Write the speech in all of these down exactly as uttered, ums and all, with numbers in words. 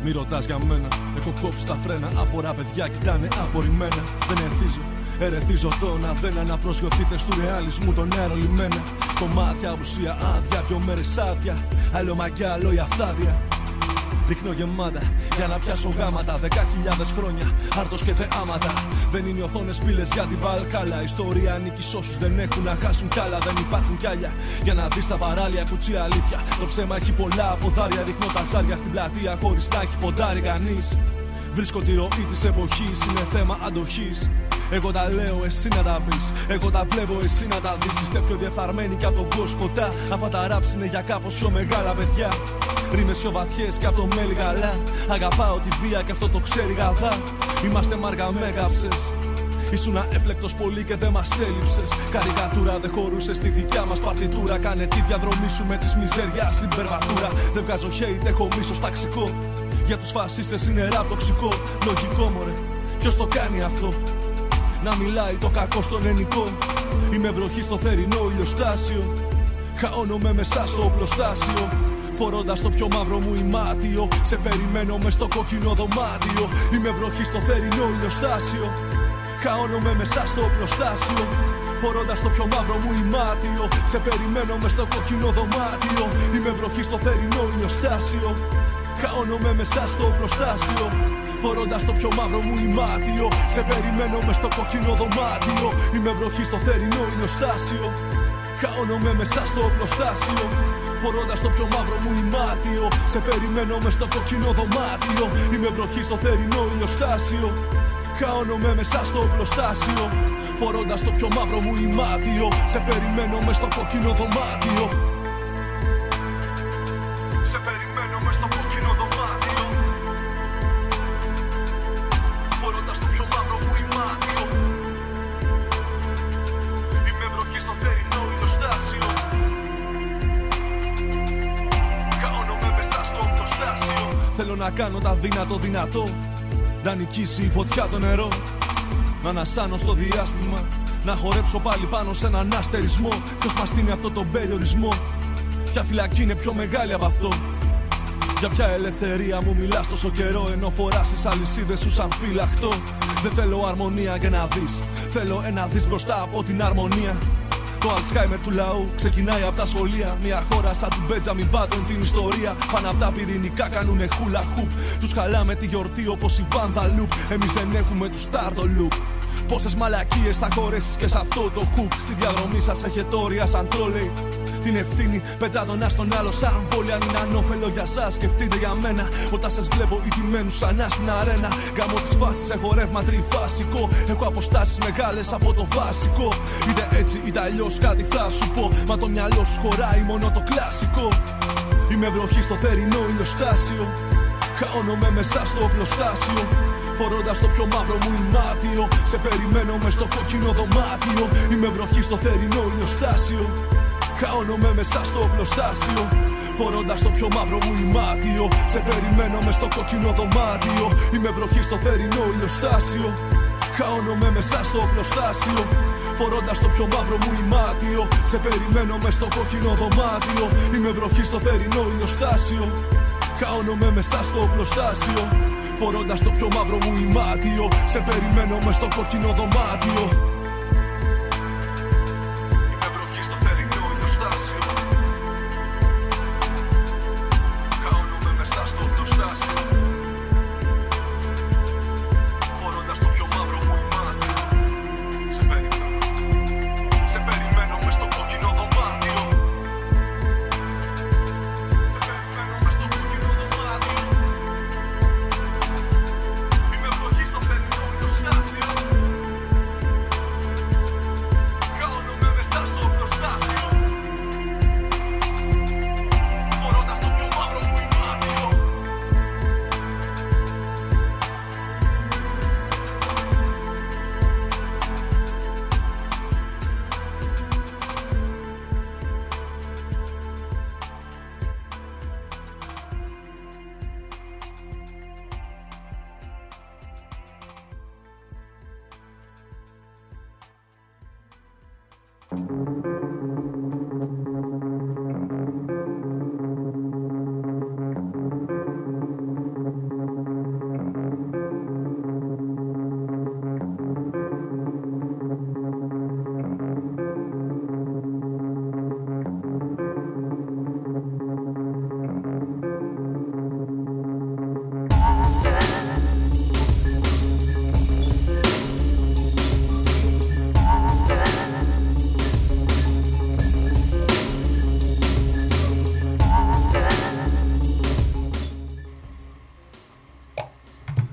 Μη ρωτάς για μένα, έχω κόψει τα φρένα. Απορά παιδιά κοιτάνε απορριμμένα. Δεν ερθίζω, ερεθίζω το να δεν αναπροσιωθείτε στου ρεαλισμού τον νερό λιμένα. Κομμάτια, ουσία άδεια, δυο μέρες άδεια. Άλλο μαγιά, άλλο η αυθάδεια. Ρίχνω γεμάτα για να πιάσω γάματα. Δέκα χιλιάδες χρόνια, άρτος και θεάματα. Δεν είναι οθόνες πύλες για την Βαλκάλα. Ιστορία ανήκει σ' όσους δεν έχουν να χάσουν κι άλλα. Δεν υπάρχουν κι άλλα για να δεις τα παράλια κουτσί αλήθεια. Το ψέμα έχει πολλά ποδάρια. Ρίχνω τα ζάρια στην πλατεία χωρίς να έχει ποντάρει κανείς. Βρίσκω τη ροή της εποχής, είναι θέμα αντοχής. Εγώ τα λέω, εσύ να τα πεις. Εγώ τα βλέπω, εσύ να τα δεις. Είστε πιο διεφθαρμένοι κι από τον κόσμο κοντά. Αυτά τα ράψ είναι για κάπως πιο μεγάλα παιδιά. Ρήμες πιο βαθιές κι από το μέλι γαλά. Αγαπάω τη βία κι αυτό το ξέρει γαδά. Είμαστε μάργα μέγαψες. Ήσουν αέφλεκτος πολύ και δεν μας έλειψες. Καρικατούρα δεν χωρούσε στη δικιά μας παρτιτούρα. Κάνε τη διαδρομή σου με της μιζέριας στην περβατούρα. Δεν βγάζω hate, έχω μίσος ταξικό. Για τους φασίστες είναι ραπ τοξικό. Λογικό μωρέ, ποιος το κάνει αυτό? Να μιλάει το κακό στον ενικό. Είμαι βροχή στο θερινό ηλιοστάσιο. Χαώνομαι μέσα στο οπλοστάσιο. Φορώντας το πιο μαύρο μου ημάτιο. Σε περιμένω μες στο κόκκινο δωμάτιο. Είμαι βροχή στο θερινό ηλιοστάσιο. Χαώνομαι μέσα στο οπλοστάσιο. Φορώντας το πιο μαύρο μου ημάτιο. Σε περιμένω μες στο κόκκινο δωμάτιο. Είμαι βροχή στο θερινό ηλιοστάσιο. Χαώνομαι μέσα στο οπλοστάσιο. Φορώντας το πιο μαύρο μου ημάτιο. Σε περιμένω μες στο κόκκινο δωμάτιο. Είμαι βροχή στο θερινό ηλιοστάσιο. Χαώνομαι μέσα στο οπλοστάσιο. Φορώντας το πιο μαύρο μου ημάτιο. Σε περιμένω μες στο κόκκινο δωμάτιο. Είμαι βροχή στο θερινό ηλιοστάσιο. Χαώνομαι μέσα στο οπλοστάσιο. Φορώντας το πιο μαύρο μου ημάτιο. Σε περιμένω μες στο κόκκινο δωμάτιο. Σε περιμένω μες στο κόκκινο δωμάτιο. Φορώντας το πιο μαύρο μου ημάτιο. Είμαι βροχή στο θερινό ηλιοστάσιο. Χαώνομαι μέσα στο οπλοστάσιο. Θέλω να κάνω τα δύνατο δυνατό. Να νικήσει η φωτιά το νερό. Να ανασάνω στο διάστημα. Να χορέψω πάλι πάνω σε έναν αστερισμό. Ποιος μας στείνει αυτό τον περιορισμό? Ποια φυλακή είναι πιο μεγάλη από αυτό? Για ποια ελευθερία μου μιλάς τόσο καιρό, ενώ φοράς τις αλυσίδες σου σαν φύλακτο? Δεν θέλω αρμονία και να δεις. Θέλω ένα δεις μπροστά από την αρμονία. Το Αλτσχάιμερ του λαού ξεκινάει από τα σχολεία. Μια χώρα σαν του Μπέντζαμιν Μπάτον την ιστορία. Πάνω από τα πυρηνικά κάνουνε χούλα χουπ. Τους χαλάμε τη γιορτή όπως η Βάντα Λουπ. Εμείς δεν έχουμε τους Στάρτο Λουπ. Πόσες μαλακίες θα χωρέσεις και σε αυτό το κουκ. Στη διαδρομή σας έχετε όρια σαν τρόλεϊ. Την ευθύνη πετά τον ένα στον άλλο σαν βόλη. Αν είναι ανώφελο για σας, σκεφτείτε για μένα. Όταν σας βλέπω ηττημένους σαν στην αρένα. Γαμώ τις φάσεις, έχω ρεύμα τριφάσικο. Έχω αποστάσεις μεγάλες από το βασικό. Είτε έτσι είτε αλλιώς κάτι θα σου πω. Μα το μυαλό σου χωράει μόνο το κλασικό. Είμαι βροχή στο θερινό ηλιοστάσιο. Χαώνομαι μέσα στο οπλοστάσιο. Φορώντας το πιο μαύρο μου ημάτιο. Σε περιμένω μες στο κόκκινο δωμάτιο. Είμαι βροχή στο θερινό ηλιοστάσιο. Χαώνομαι μέσα στο οπλοστάσιο. Φορώντας το πιο μαύρο μου ημάτιο. Σε περιμένω μες στο κόκκινο δωμάτιο. Είμαι βροχή στο θερινό ηλιοστάσιο. Χαώνομαι μέσα στο οπλοστάσιο. Φορώντας το πιο μαύρο μου ημάτιο. Σε περιμένω μες στο κόκκινο δωμάτιο. Είμαι βροχή στο θερινό ηλιοστάσιο. Χαώνομαι μέσα στο οπλοστάσιο. Φορώντας το πιο μαύρο μου ημάτιο. Σε περιμένω μες στο κόκκινο δωμάτιο.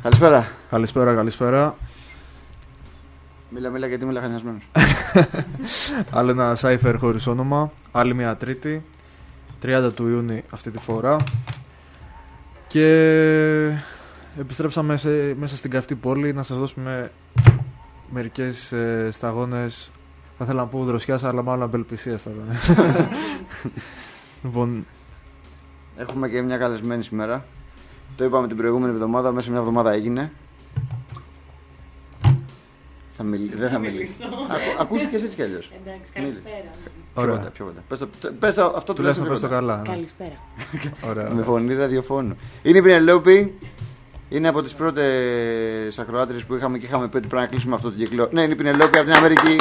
Καλησπέρα. Καλησπέρα, καλησπέρα. Μίλα, μίλα, γιατί είμαι λαχανιασμένος. Άλλο ένα Cypher χωρίς όνομα. Άλλη μια Τρίτη. τριάντα του Ιούνιου αυτή τη φορά. Και επιστρέψαμε σε, μέσα στην καυτή πόλη να σας δώσουμε μερικές ε, σταγόνες. Θα ήθελα να πω δροσιάς, αλλά μάλλον απελπισίας θα ήταν. Λοιπόν, έχουμε και μια καλεσμένη σήμερα. Το είπαμε την προηγούμενη εβδομάδα, μέσα σε μια εβδομάδα έγινε. Θα μιλ... Δεν θα μιλήσω. Ακού... Ακούστηκες έτσι κι αλλιώς. Εντάξει, καλησπέρα. Ωραία. Πιο κοντά. Πες το, πες το, αυτό τουλάχιστον πες το καλά. Ναι. Καλησπέρα. Ωραία. Με φωνή ραδιοφώνου. Είναι η Πινελόπη. Είναι από τις πρώτες ακροάτριες που είχαμε και είχαμε πει ότι πρέπει να κλείσουμε αυτό το κύκλο. Ναι, είναι η Πινελόπη από την Αμερική.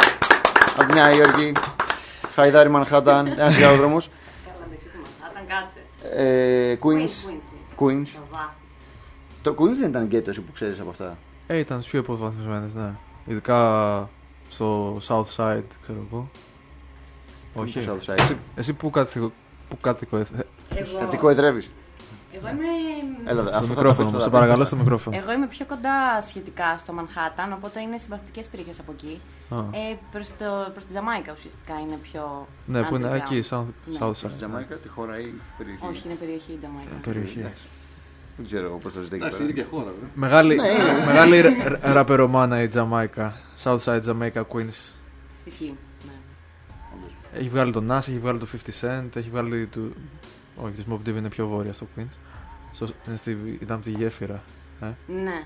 Από τη Νέα Υόρκη. Χαϊδάρι Μανχάταν. Ένας γυαλόδρομος. Καλά, δεν ξέρω τι Μανχάταν, κάτσε. Ε, Queens. Queens. Queens. Το Queens δεν ήταν γκέτο εσύ που ξέρεις από αυτά. Ε, ήταν πιο υποβαθμισμένες, ναι. Ειδικά στο South Side, ξέρω εγώ. Όχι. Στο South Side. Εσύ, εσύ που, κατοικο, που κατοικοεδρεύεις. Κατοικοεδρεύεις. Εγώ είμαι. Έλα, στο μικρόφωνο μου, σε παρακαλώ στο μικρόφωνο. Εγώ είμαι πιο κοντά σχετικά στο Μανχάταν, οπότε είναι συμπαθητικές περιοχές από εκεί. Ε, προς, το, προς τη Τζαμάικα ουσιαστικά είναι πιο. Ναι, που είναι εκεί, South, ναι. South Side. Στη Τζαμάικα, τη χώρα ή περιοχή. Όχι, είναι περιοχή η Τζαμάικα. Περιοχή. Δεν ξέρω εγώ πώς το ζητάει. Εντάξει, είναι και χώρα. Μεγάλη, ναι, μεγάλη ραπερομάνα η Τζαμάικα. Southside Jamaica Queens. Ισχύει. Ναι. Έχει βγάλει τον Nas, έχει βγάλει το fifty Cent, έχει βγάλει το. Όχι, το Smoke Div είναι πιο βόρεια στο Queens. Στο, είναι στη, ήταν από τη γέφυρα. Ε. Ναι.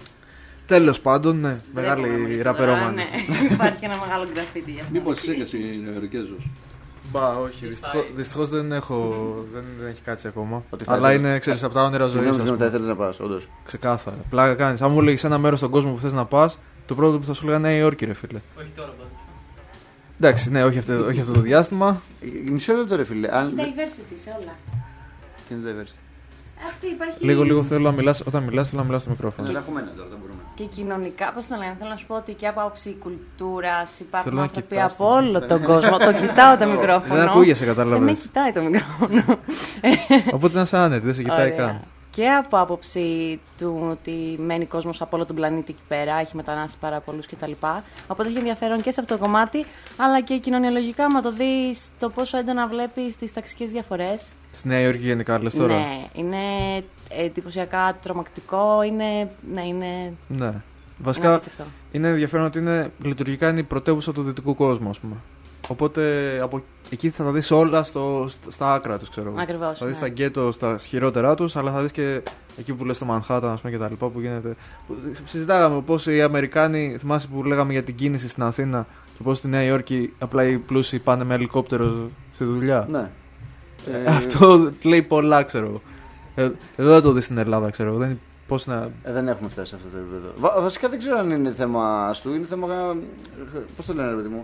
Τέλος πάντων, ναι, μεγάλη ραπερομάνα. Ναι, υπάρχει ένα μεγάλο γκραφίτι γι' αυτό. Μήπως είσαι και στην Νεοερκέζος. Μπα, όχι, δυστυχώς δεν, έχω, δεν, δεν έχει κάτσει ακόμα. Αλλά είναι, ξέρεις, από τα όνειρα ζωής. Συγγνώμη, δεν ήθελες να πας, όντως. Ξεκάθαρα. Πλάκα κάνεις. Αν μου λέγεις ένα μέρος στον κόσμο που θες να πας, το πρώτο που θα σου λέγα Νέα Υόρκη, ρε φίλε. Όχι τώρα πάντως. Εντάξει, ναι, όχι αυτό, όχι αυτό το διάστημα. Μισό λεπτό, ρε φίλε. Έχει diversity σε όλα. Τι είναι diversity? Αυτή υπάρχει. Λίγο, λίγο θέλω να μιλάς, όταν μιλάς, θέλω να μιλάς στο μικρόφωνο. Δεν έχουμε ένα τώρα, δεν μπορούμε. Και κοινωνικά, πώς το λένε, θέλω να σου πω ότι και από άποψη κουλτούρας υπάρχουν Θέλω να άνθρωποι κοιτάς από όλο τον κόσμο. Το κοιτάω το μικρόφωνο. Δεν ακούγεσαι, Δεν με κατάλαβες. κοιτάει το μικρόφωνο. Οπότε να είσαι άνετη, δεν σε κοιτάει Ωραία. καν. Και από άποψη του ότι μένει κόσμος από όλο τον πλανήτη εκεί πέρα, έχει μετανάστες πάρα πολλούς κτλ. Οπότε έχει ενδιαφέρον και σε αυτό το κομμάτι, αλλά και κοινωνιολογικά, άμα το δεις το πόσο έντονα βλέπεις τις ταξικές διαφορές. Στη Νέα Υόρκη γενικά, λες τώρα. Ναι, είναι εντυπωσιακά τρομακτικό, είναι. Ναι, είναι. Ναι. είναι Βασικά απίστευτο. είναι ενδιαφέρον ότι είναι, λειτουργικά είναι η πρωτεύουσα του δυτικού κόσμου, ας πούμε. Οπότε από εκεί θα τα δεις όλα στο, στα, στα άκρα τους, ξέρω εγώ. Ακριβώς, Θα δεις ναι. τα γκέτο στα χειρότερά τους, αλλά θα δεις και εκεί που λες στο Μανχάταν, ας πούμε, και τα λοιπά που γίνεται. Που συζητάγαμε πώς οι Αμερικάνοι, θυμάσαι που λέγαμε για την κίνηση στην Αθήνα και πώς στη Νέα Υόρκη απλά οι πλούσιοι πάνε με ελικόπτερο στη δουλειά. Ναι. Ε, Αυτό λέει πολλά, ξέρω εγώ. Ε, εδώ δεν το δεις στην Ελλάδα, ξέρω εγώ. Δεν, πώς να... Ε, δεν έχουμε φτάσει σε αυτό το επίπεδο. Βα, βασικά δεν ξέρω αν είναι θέμα αστού, είναι θέμα. Πώς το λένε, ρε παιδί μου.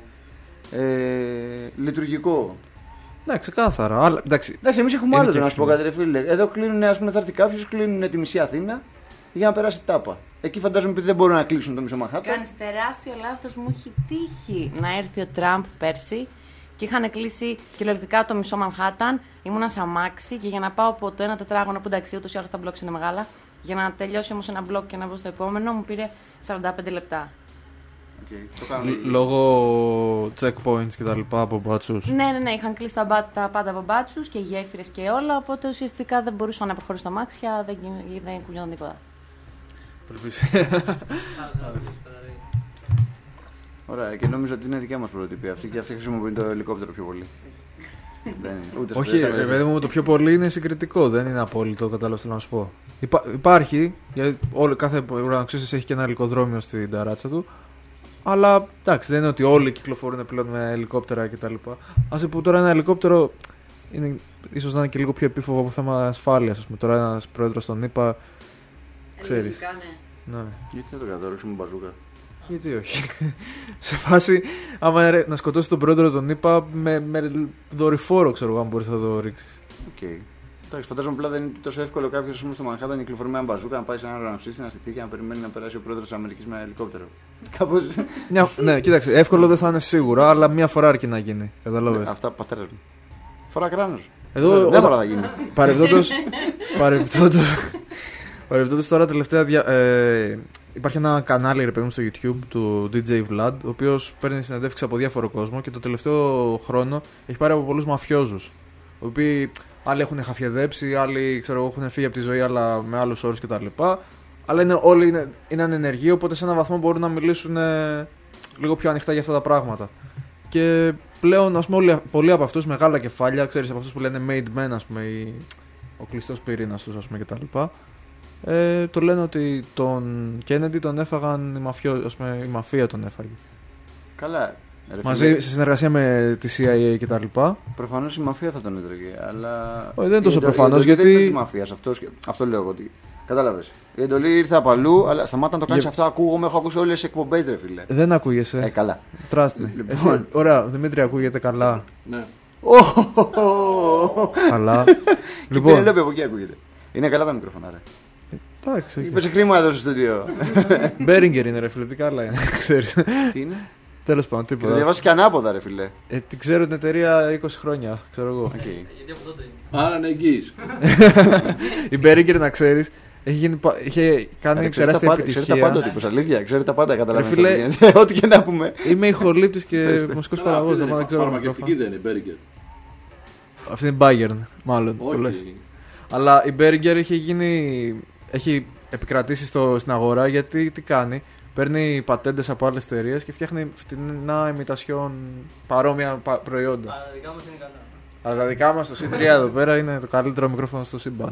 Ε, λειτουργικό. Ναι, ξεκάθαρα. Αλλά, εντάξει, Εντάξει, εμείς έχουμε είναι άλλο και να σου πω εύκολο. κάτι, ρε φίλε. Εδώ κλείνουν, ας πούμε, θα έρθει κάποιος, κλείνουν τη μισή Αθήνα για να περάσει τάπα. Εκεί φαντάζομαι ότι δεν μπορούν να κλείσουν το μισό Μανχάταν. Κάνεις τεράστιο λάθος. Μου έχει τύχει να έρθει ο Τραμπ πέρσι και είχαν κλείσει κυριολεκτικά το μισό Μανχάταν. Ήμουνα σε αμάξι και για να πάω από το ένα τετράγωνο που εντάξει, ούτως ή άλλως τα μπλοκ είναι μεγάλα, για να τελειώσει όμως ένα μπλοκ και να βγω στο επόμενο, μου πήρε σαράντα πέντε λεπτά. Okay, το κάνω. Λ- λόγω checkpoints και τα λοιπά από μπάτσους. Ναι, ναι, ναι, είχαν κλείσει τα, μπα- τα πάντα από μπάτσους και γέφυρες και όλα. Οπότε ουσιαστικά δεν μπορούσα να προχωρήσω στα αμάξια, δεν, γι- δεν κουνιόταν τίποτα. Ωραία, και νόμιζα ότι είναι δικιά μας πρωτοτυπία αυτή και αυτή χρησιμοποιεί το ελικόπτερο πιο πολύ. Δεν είναι. Ούτε στο Όχι, δεύτερο. ρε παιδί μου, το πιο πολύ είναι συγκριτικό, δεν είναι απόλυτο, κατάλαβα θέλω να σου πω. Υπά, υπάρχει, γιατί όλο, κάθε ουρανοξύστης έχει και ένα ελικοδρόμιο στην ταράτσα του. Αλλά εντάξει, δεν είναι ότι όλοι κυκλοφορούν πλέον με ελικόπτερα κτλ. Άσε που τώρα ένα ελικόπτερο είναι, ίσως να είναι και λίγο πιο επίφοβο από θέμα ασφάλειας. Ας πούμε, τώρα ένας πρόεδρος των ΗΠΑ, ξέρεις. Ναι. Ναι. Γιατί δεν το κατόρριξε με μπαζούκα. Γιατί όχι. Σε φάση, άμα ρε, να σκοτώσει τον πρόεδρο των ΗΠΑ με, με δορυφόρο, ξέρω εγώ, αν μπορείς να το ρίξεις. Οκ. Okay. Εντάξει, φαντάζομαι απλά δεν είναι τόσο εύκολο κάποιο στο Μανχάταν να κυκλοφορεί με ένα μπαζούκα, να πάει σε ένα ουρανοξύστη, να στηθεί και να περιμένει να περάσει ο πρόεδρος της Αμερικής με ένα ελικόπτερο. Κάπως. Ναι, ναι, κοίταξε, εύκολο δεν θα είναι σίγουρα, αλλά μία φορά αρκεί να γίνει. Καταλάβες. Αυτά πατέρα μου. Φορά κράνος. Εδώ, Δεν φορά θα γίνει. Παρεπτόντως, παρεπτόντως, Παρεμπιπτόντως τώρα τελευταία. Δια... Ε, υπάρχει ένα κανάλι ρε παιδί μου στο YouTube του ντι τζέι Vlad, ο οποίος παίρνει συνεντεύξεις από διάφορο κόσμο και το τελευταίο χρόνο έχει πάρει από πολλούς μαφιόζους. Οι οποίοι άλλοι έχουν χαφιεδέψει, άλλοι ξέρω, έχουν φύγει από τη ζωή αλλά με άλλους όρους κτλ. Αλλά είναι, όλοι είναι, είναι ανενεργοί, οπότε σε έναν βαθμό μπορούν να μιλήσουν ε, λίγο πιο ανοιχτά για αυτά τα πράγματα. Και πλέον, ας πούμε, όλοι, πολλοί από αυτούς μεγάλα κεφάλια, ξέρεις, από αυτούς που λένε made men, ας πούμε, ή ο κλειστός πυρήνας τους, ας πούμε, κτλ. Ε, το λένε ότι τον Kennedy τον έφαγαν οι μαφιό, ας πούμε, η μαφία τον έφαγε. Καλά. Ρε, μαζί φίλε, σε συνεργασία με τη σι άι έι κτλ. Προφανώς η μαφία θα τον έτρωγε, αλλά. Όχι, δεν είναι τόσο προφανώς, γιατί. γιατί. Δεν είναι τη μαφία αυτό, αυτό λέω εγώ. Ότι... Κατάλαβες. Η εντολή ήρθε από αλλού, αλλά σταμάτα να το κάνεις Για... αυτό. Ακούγομαι, έχω ακούσει όλες τις εκπομπές, ρε φίλε. Δεν ακούγεσαι. Ε, καλά. Trust me. Λοιπόν. Εσύ, ωραία, Δημήτρη, ακούγεται καλά. Ναι. Καλά. Λοιπόν. Η Πενελόπη από εκεί ακούγεται. Είναι καλά τα μικρόφωνα, ρε. Εντάξει. Είπες χρήμα εδώ στο στούντιο. Μπέριγκερ είναι, ρε φίλε, τι καλά είναι. Ξέρεις. Τι είναι. Τέλος πάντων, Και τίποτα. το διαβάσεις και ανάποδα, ρε φίλε. Ε, την ξέρω την εταιρεία είκοσι χρόνια, ξέρω εγώ. Okay. Άρα είναι εγγύης. Η Μπέριγκερ, να ξέρεις, έχει γίνει, είχε κάνει τεράστια επιτυχία. Ξέρει τα πάντα ο τύπος, αλήθεια. Ξέρει τα πάντα, καταλαβαίνεις. Φίλε, ό,τι και να πούμε. Είμαι ηχολήπτης και μουσικός παραγωγός, δεν ξέρω. Φαρμακευτική δεν είναι η Μπέριγκερ. Αυτή είναι Bayern, μάλλον. Όχι. Αλλά η Μπέριγκερ έχει γίνει. Έχει επικρατήσει στο, στην αγορά γιατί τι κάνει. Παίρνει πατέντες από άλλες εταιρείες και φτιάχνει φτηνά ημιτασιόν παρόμοια προϊόντα. Αλλά τα δικά μας είναι καλά. Αλλά τα δικά μας στο σι τρία εδώ πέρα είναι το καλύτερο μικρόφωνο στο σύμπαν.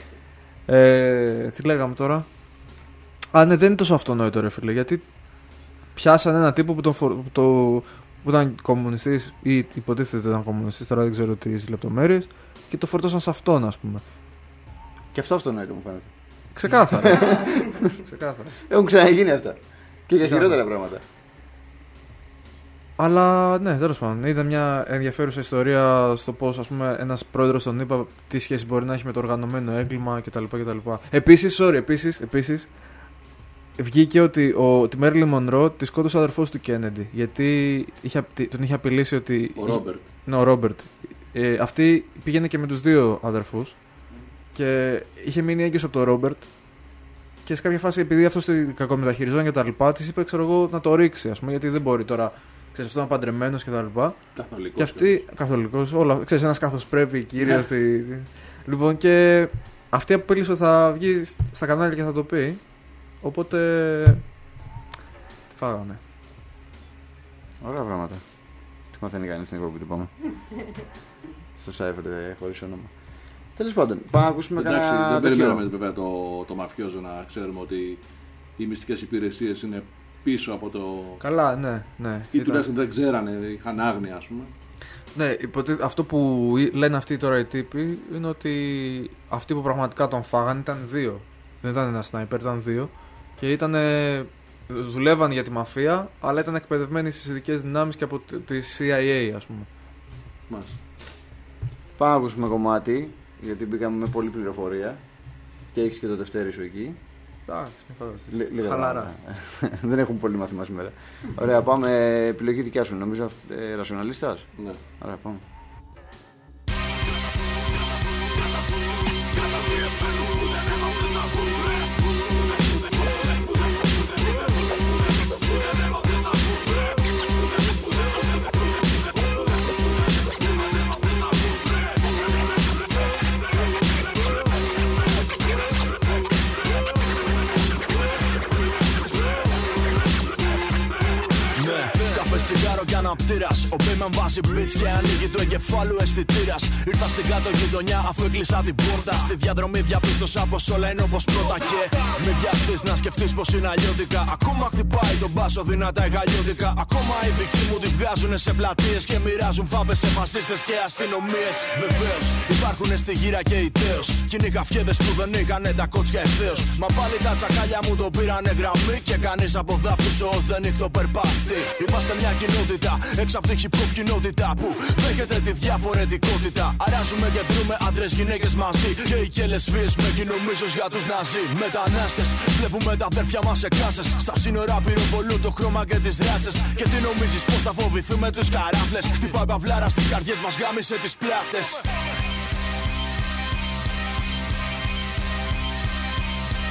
Ε, τι λέγαμε τώρα. Α, ναι, δεν είναι τόσο αυτονόητο, ρε φίλε. Γιατί πιάσαν έναν τύπο που, τον φο... που, το... που ήταν κομμουνιστής ή υποτίθεται ότι ήταν κομμουνιστής, τώρα δεν ξέρω τις λεπτομέρειες, και το φορτώσαν σε αυτόν, ας πούμε. Και αυτό αυτονόητο μου φαίνεται. Ξεκάθαρα. Ξεκάθαρα. Έχουν ξαναγίνει αυτά. Και για χειρότερα πράγματα. Αλλά ναι, τέλος πάντων. Είδα μια ενδιαφέρουσα ιστορία στο πώς, ας πούμε, ένας πρόεδρος των ΗΠΑ τι σχέση μπορεί να έχει με το οργανωμένο έγκλημα κτλ. κτλ. Επίσης, sorry, επίσης, επίσης βγήκε ότι ο, τη Μέρλιν Μονρό τη σκότωσε ο αδερφός του Κέννεντι. Γιατί είχε, τον είχε απειλήσει ότι. Ο Ρόμπερτ. Ναι, ο Ρόμπερτ. Ε, αυτή πήγαινε και με τους δύο αδερφούς. Και είχε μείνει έγκυος από τον Ρόμπερτ. Και σε κάποια φάση, επειδή αυτό τη κακομεταχειριζόταν και τα λοιπά, τη είπε, ξέρω εγώ, να το ρίξει, ας πούμε, γιατί δεν μπορεί τώρα. Ξέρεις, αυτό είναι παντρεμένος και τα λοιπά. Καθολικός. Και αυτή. Καθολικός, όλα. Ξέρεις, ένας καθώς πρέπει, κύριος. Στη... Λοιπόν, και αυτή απείλησε ότι θα βγει στα κανάλια και θα το πει. Οπότε. Φάγανε. Ωραία πράγματα. Τι μαθαίνει κανείς στην εκπομπή του πάμε. Στο Σάιφερ χωρίς όνομα. Τέλος πάντων, πάμε να ακούσουμε Εντάξει, κανένα. δεν περιμέναμε βέβαια το, το μαφιόζο να ξέρουμε ότι οι μυστικές υπηρεσίες είναι πίσω από το. Καλά, ναι, ναι. Ή Ήταν... τουλάχιστον δεν ξέρανε, είχαν άγνοια, ας πούμε. Ναι, υποτε... αυτό που λένε αυτοί τώρα οι τύποι είναι ότι αυτοί που πραγματικά τον φάγανε ήταν δύο. Δεν ήταν ένα σνάιπερ, ήταν δύο. Και ήταν. Δουλεύαν για τη μαφία, αλλά ήταν εκπαιδευμένοι στις ειδικές δυνάμεις και από τη σι άι έι, ας πούμε. Μάλιστα. Πάμε να ακούσουμε κομμάτι, γιατί μπήκαμε με πολλή πληροφορία. Και έχεις και το Δευτέρι σου εκεί. Εντάξει, μην Λίγα χαλαρά. Δεν έχουν πολύ μάθημα σήμερα. Ωραία, πάμε. Επιλογή δικιά σου, νομίζω. Ε, ρασιοναλίστας. Ναι. Ωραία, πάμε. Τσιγάρο κι αναπτήρας. Ο Μπέιμαν βάζει beats και ανοίγει του εγκεφάλου αισθητήρας. Ήρθα στην κάτω γειτονιά αφού έκλεισα την πόρτα. Στη διαδρομή διαπίστωσα πως όλα είναι όπως πρώτα. Και μη βιαστείς να σκεφτείς πως είναι αλλιώτικα. Ακόμα χτυπάει τον μπάσο δυνατά γαλλιώτικα. Ακόμα οι δικοί μου τη βγάζουν σε πλατείες και μοιράζουν φάπες σε φασίστες και αστυνομίες. Βεβαίως υπάρχουν στη γύρα και οι τέος. Κι είναι οι καφιέδες που δεν είχανε τα κότσια ευθέως. Μα πάλι τα τσακάλια μου το πήρανε γραμμή. Και κανείς από δάφους ως δεν έχει το περπάτη. Είμαστε μια κοινότητα, έξω από τη hip hop κοινότητα που δέχεται τη διαφορετικότητα. Αράζουμε και βρούμε άντρες γυναίκες μαζί. Και οι κελεσβίες με κοινομίζος για τους Ναζί. Μετανάστες, βλέπουμε τα αδέρφια μας σε κλάσες. Στα σύνορα πυροβολούν το χρώμα και τις ράτσες. Και τι νομίζεις πως θα φοβηθούμε τους καράφλες. Χτυπάει παυλάρα στις καρδιές μας, γάμισε τις πλάτες.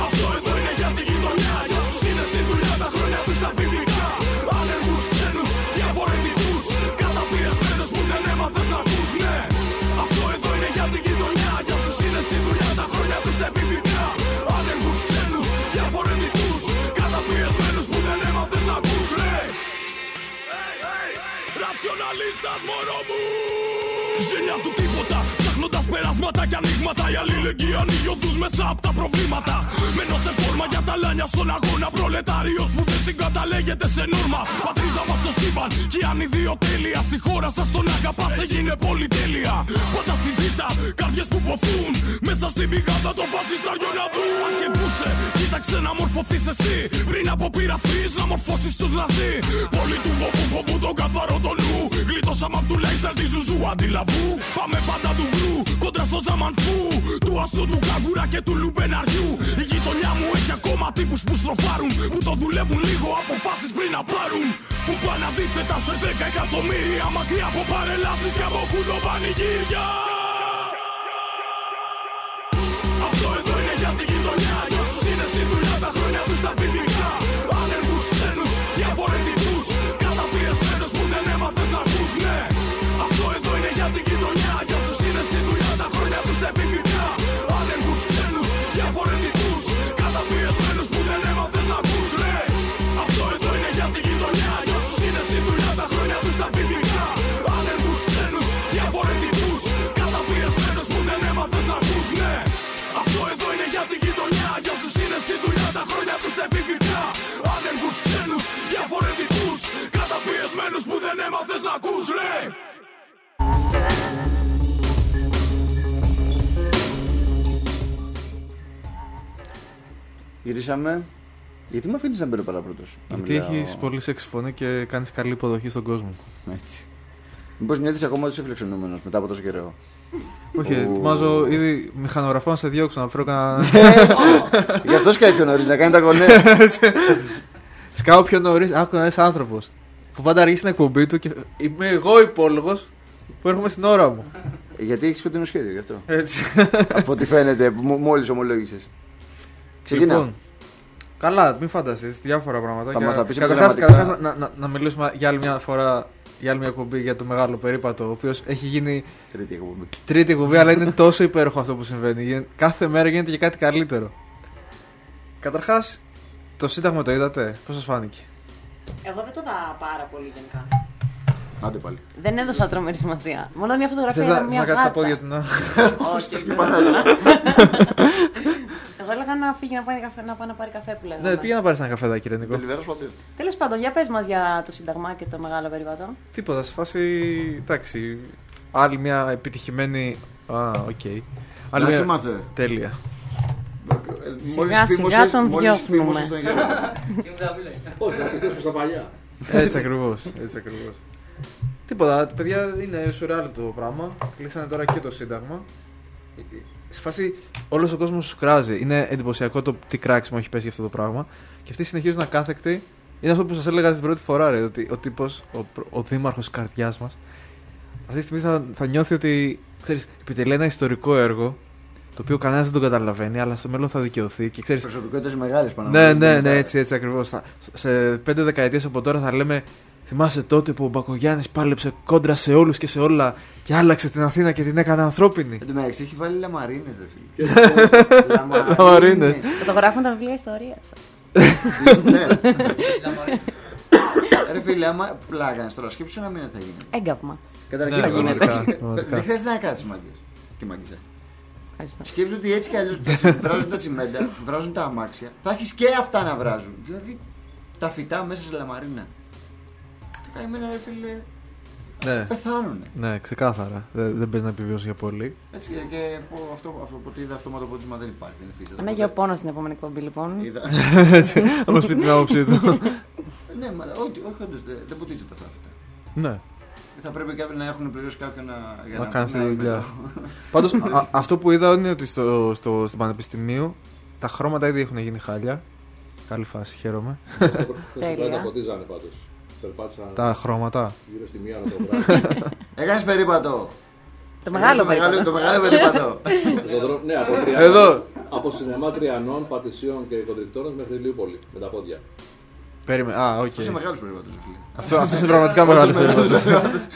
Αυτό εδώ είναι για τη γειτονιά. Για όσους είναι στη δουλειά τα χρόνια τους τα φοιτικά. Άνεργους, ξένους, διαφορετικούς, καταπιεσμένους που δεν έμαθες να ακούς. Ναι, αυτό εδώ είναι για τη γειτονιά. Για όσους είναι στη δουλειά τα χρόνια τους τα φοιτικά. Άνεργους, ξένους, διαφορετικούς, καταπιεσμένους που δεν έμαθες να ακούς. Ναι, ρατσιοναλίστας μωρό μου. Ζήλια του τίποτα, ψάχνοντας περάσματα και ανοίγματα. Η αλληλεγγύη ανοίγει οδούς μέσα από τα προβλήματα. Μένω σε φόρμα για τα λάνια στον αγώνα. Προλετάριος που δεν συγκαταλέγεται σε νόρμα. Πατρίδα μας στο σύμπαν κι αν οι δύο τέλεια. Στη χώρα σας τον αγαπάς έγινε πολυτέλεια. Πάντα στην τζίτα, καρδιές που ποθούν. Μέσα στην πηγάδα το φασιστάριο να δουν. Αν και μπούσε, κοίταξε να μορφωθείς εσύ. Πριν αποπειραθείς να μορφώσεις τους ναζί. Πολύ του φοβού φοβού τον καθαρό τον νου. Γλιτώσαμε απ' του Λέιστερ τη ζουζού αντιλαβού. Πάμε πάντα του βρου, κόντρα στο ζαμανφού. Του αστού του καγκούρα και του λουμπεναριού. Η γειτονιά μου έχει ακόμα τύπους που στροφάρουν. Που το δουλεύουν λίγο αποφάσεις πριν να πάρουν. Που πάνε αντίθετα σε δέκα εκατομμύρια. Μακριά από παρελάσεις και από κουλοπανηγύρια. Αυτό εδώ είναι για τη γειτονιά. Για όσους είναι στη δουλειά τα χρόνια τους τα φοιτικά. Άνεργους, ξένους, διαφορετικούς, καταπιεσμένους που δεν έμαθες να ακούς. Ναι, αυτό εδώ είναι για τη γειτονιά. Για όσους είναι στη δουλειά τα χρόνια τους τα φοιτικά. Άνεργους, ξένους, διαφορετικούς, καταπιεσμένους που δεν έμαθες να ακούς. Ναι, αυτό εδώ είναι για τη γειτονιά. Για όσους είναι στη δουλειά τα χρόνια τους τα φοιτικά. Άνεργους, ξένους, διαφορετικούς, καταπιεσμένους που δεν έμαθες να ακούς. Ναι, αυτό εδώ είναι για τη γειτονιά. Για όσους είναι στη δουλειά τα χρόνια τους τα φοιτικά. Άνεργους, ξένους, διαφορετικούς, καταπιεσμένους που δεν έμαθες να ακούς. Ναι. Γυρίσαμε. Γιατί με αφήνεις να μπαίνω πάρα πρώτος? Γιατί έχεις πολύ σεξ φωνή και κάνεις καλή υποδοχή στον κόσμο. Έτσι. Μήπως νιώθεις ακόμα ότι είσαι φιλοξενούμενος μετά από τόσο καιρό? Όχι, ετοιμάζω ήδη μηχανογραφό να σε διώξω, να φέρω κανένα. Γι' αυτό σκάει πιο νωρίς, να κάνει τα γονέα. Σκάω πιο νωρίς, άκου να είσαι άνθρωπος που πάντα αργεί στην εκπομπή του και είμαι εγώ υπόλογος που έρχομαι στην ώρα μου. Γιατί έχεις κοντινό σχέδιο γι' αυτό. Έτσι. Από ό,τι φαίνεται, μόλις ομολόγησες. Ξεκινά. Λοιπόν, καλά, μην φανταστείς διάφορα πράγματα. Θα μας τα πεις καταρχάς, επιγραμματικά. καταρχάς να, να, να μιλήσουμε για άλλη μια φορά, για άλλη μια εκπομπή για το μεγάλο περίπατο, ο οποίος έχει γίνει Τρίτη εκπομπή. τρίτη εκπομπή, αλλά είναι τόσο υπέροχο αυτό που συμβαίνει. Κάθε μέρα γίνεται και κάτι καλύτερο. Καταρχάς, το Σύνταγμα το είδατε, πώς σας φάνηκε? Εγώ δεν το είδα πάρα πολύ γενικά. Άντε πάλι. Δεν έδωσα τρομερή σημασία. Μόνο μια φωτογραφία Θες era να, μια να κάτσεις τα γάτα. πόδια του να... Όχι, όχι. Εγώ έλεγα να φύγει να πάει, καφέ, να πάει να πάρει καφέ που λέγαμε. Ναι, πήγε να πάρεις ένα καφεδάκι, ρε Νικό. Τελειβέρας παντού. Τέλος πάντων, για πες μας για το Σύνταγμα και το μεγάλο περίπατο. Τίποτα, σε φάση. Εντάξει. Άλλη μια επιτυχημένη. Α, οκ. Okay. Άλλη Εντάξει μια. είμαστε. Τέλεια. Σιγά σιγά τον διώχνουμε. Όχι, θα πιστέψω στα παλιά. Έτσι ακριβώς. Έτσι ακριβώς. Τίποτα, παιδιά, είναι σουρεάλ το πράγμα. Κλείσανε τώρα και το Σύνταγμα. Σε φάση όλος ο κόσμος σου κράζει. Είναι εντυπωσιακό το τι κράξιμο έχει πέσει για αυτό το πράγμα. Και αυτοί συνεχίζουν να κάθεκτοι. Είναι αυτό που σας έλεγα την πρώτη φορά, ρε, ότι ο τύπος, ο, ο δήμαρχος της καρδιάς μας, αυτή τη στιγμή θα, θα νιώθει ότι, ξέρεις, επιτελεί ένα ιστορικό έργο, το οποίο κανένας δεν το καταλαβαίνει, αλλά στο μέλλον θα δικαιωθεί. Και ξέρεις, προσωπικότητες μεγάλες πάνω. ναι, ναι, ναι, έτσι, έτσι ακριβώς. Θα, σε πέντε δεκαετίες από τώρα θα λέμε, θυμάσαι τότε που ο Μπακογιάννης πάλεψε κόντρα σε όλους και σε όλα και άλλαξε την Αθήνα και την έκανε ανθρώπινη. Εν τω μεταξύ έχει βάλει λαμαρίνες, ρε φίλε. Λαμαρίνες. Φωτογράφουν τα βιβλία ιστορίας. Ναι. Ρε φίλε, άμα πλάγανες τώρα, σκέψου ένα μήνα θα γίνει. Έγκαυμα. Καταρχήν, Ναι, δεν πραγματικά, γίνεται. πραγματικά. Δεν χρειάζεται να κάτσεις μάγκες. Και μάγκες. Ευχαριστώ. Σκέψου ότι έτσι κι αλλιώς βράζουν τα τσιμέντα, βράζουν τα αμάξια. Θα έχεις και αυτά να βράζουν. Δηλαδή τα φυτά μέσα σε λαμαρίνα. Το καημένα, ρε φίλε, Ναι, πεθάνουνε. ναι, ξεκάθαρα. Δεν, δεν παίζει να επιβιώσει για πολύ. Έτσι και, και πω, αυτό, αυτό που είδα αυτόματο πότισμα δεν υπάρχει. Είναι φύση. Ένα γεωπόνο στην επόμενη εκπομπή, λοιπόν. Είδα. Έτσι, θα μας πει την άποψή του. Ναι, μα όχι, όχι όντως, δεν, δεν ποτίζεται αυτά. Ναι. Θα πρέπει κάποιοι να έχουν πληρώσει κάποιον να, για Να να, κάνει τη να δουλειά. είναι Πάντως, α- αυτό που είδα είναι ότι στο, στο, στο Πανεπιστημίο τα χρώματα ήδη έχουν γίνει χάλια. Καλή φάση, χαίρομαι. Τέλεια. Τα ποτίζανε πάντως. Περπάτησαν Τα χρώματα. γύρω στη μία το βράδυ. Έκανες περίπατο. Το μεγάλο περίπατο. Το μεγάλο περίπατο. Ναι, από τρία. Εδώ. Από σινεμά Τριανών, Πατησίων και Κοντρικτόρων μέχρι Ηλιούπολη με τα πόδια. Περίμενε. Α, οκ. Αυτός είναι μεγάλος περίπατος. Αυτό είναι πραγματικά μεγάλος περίπατος.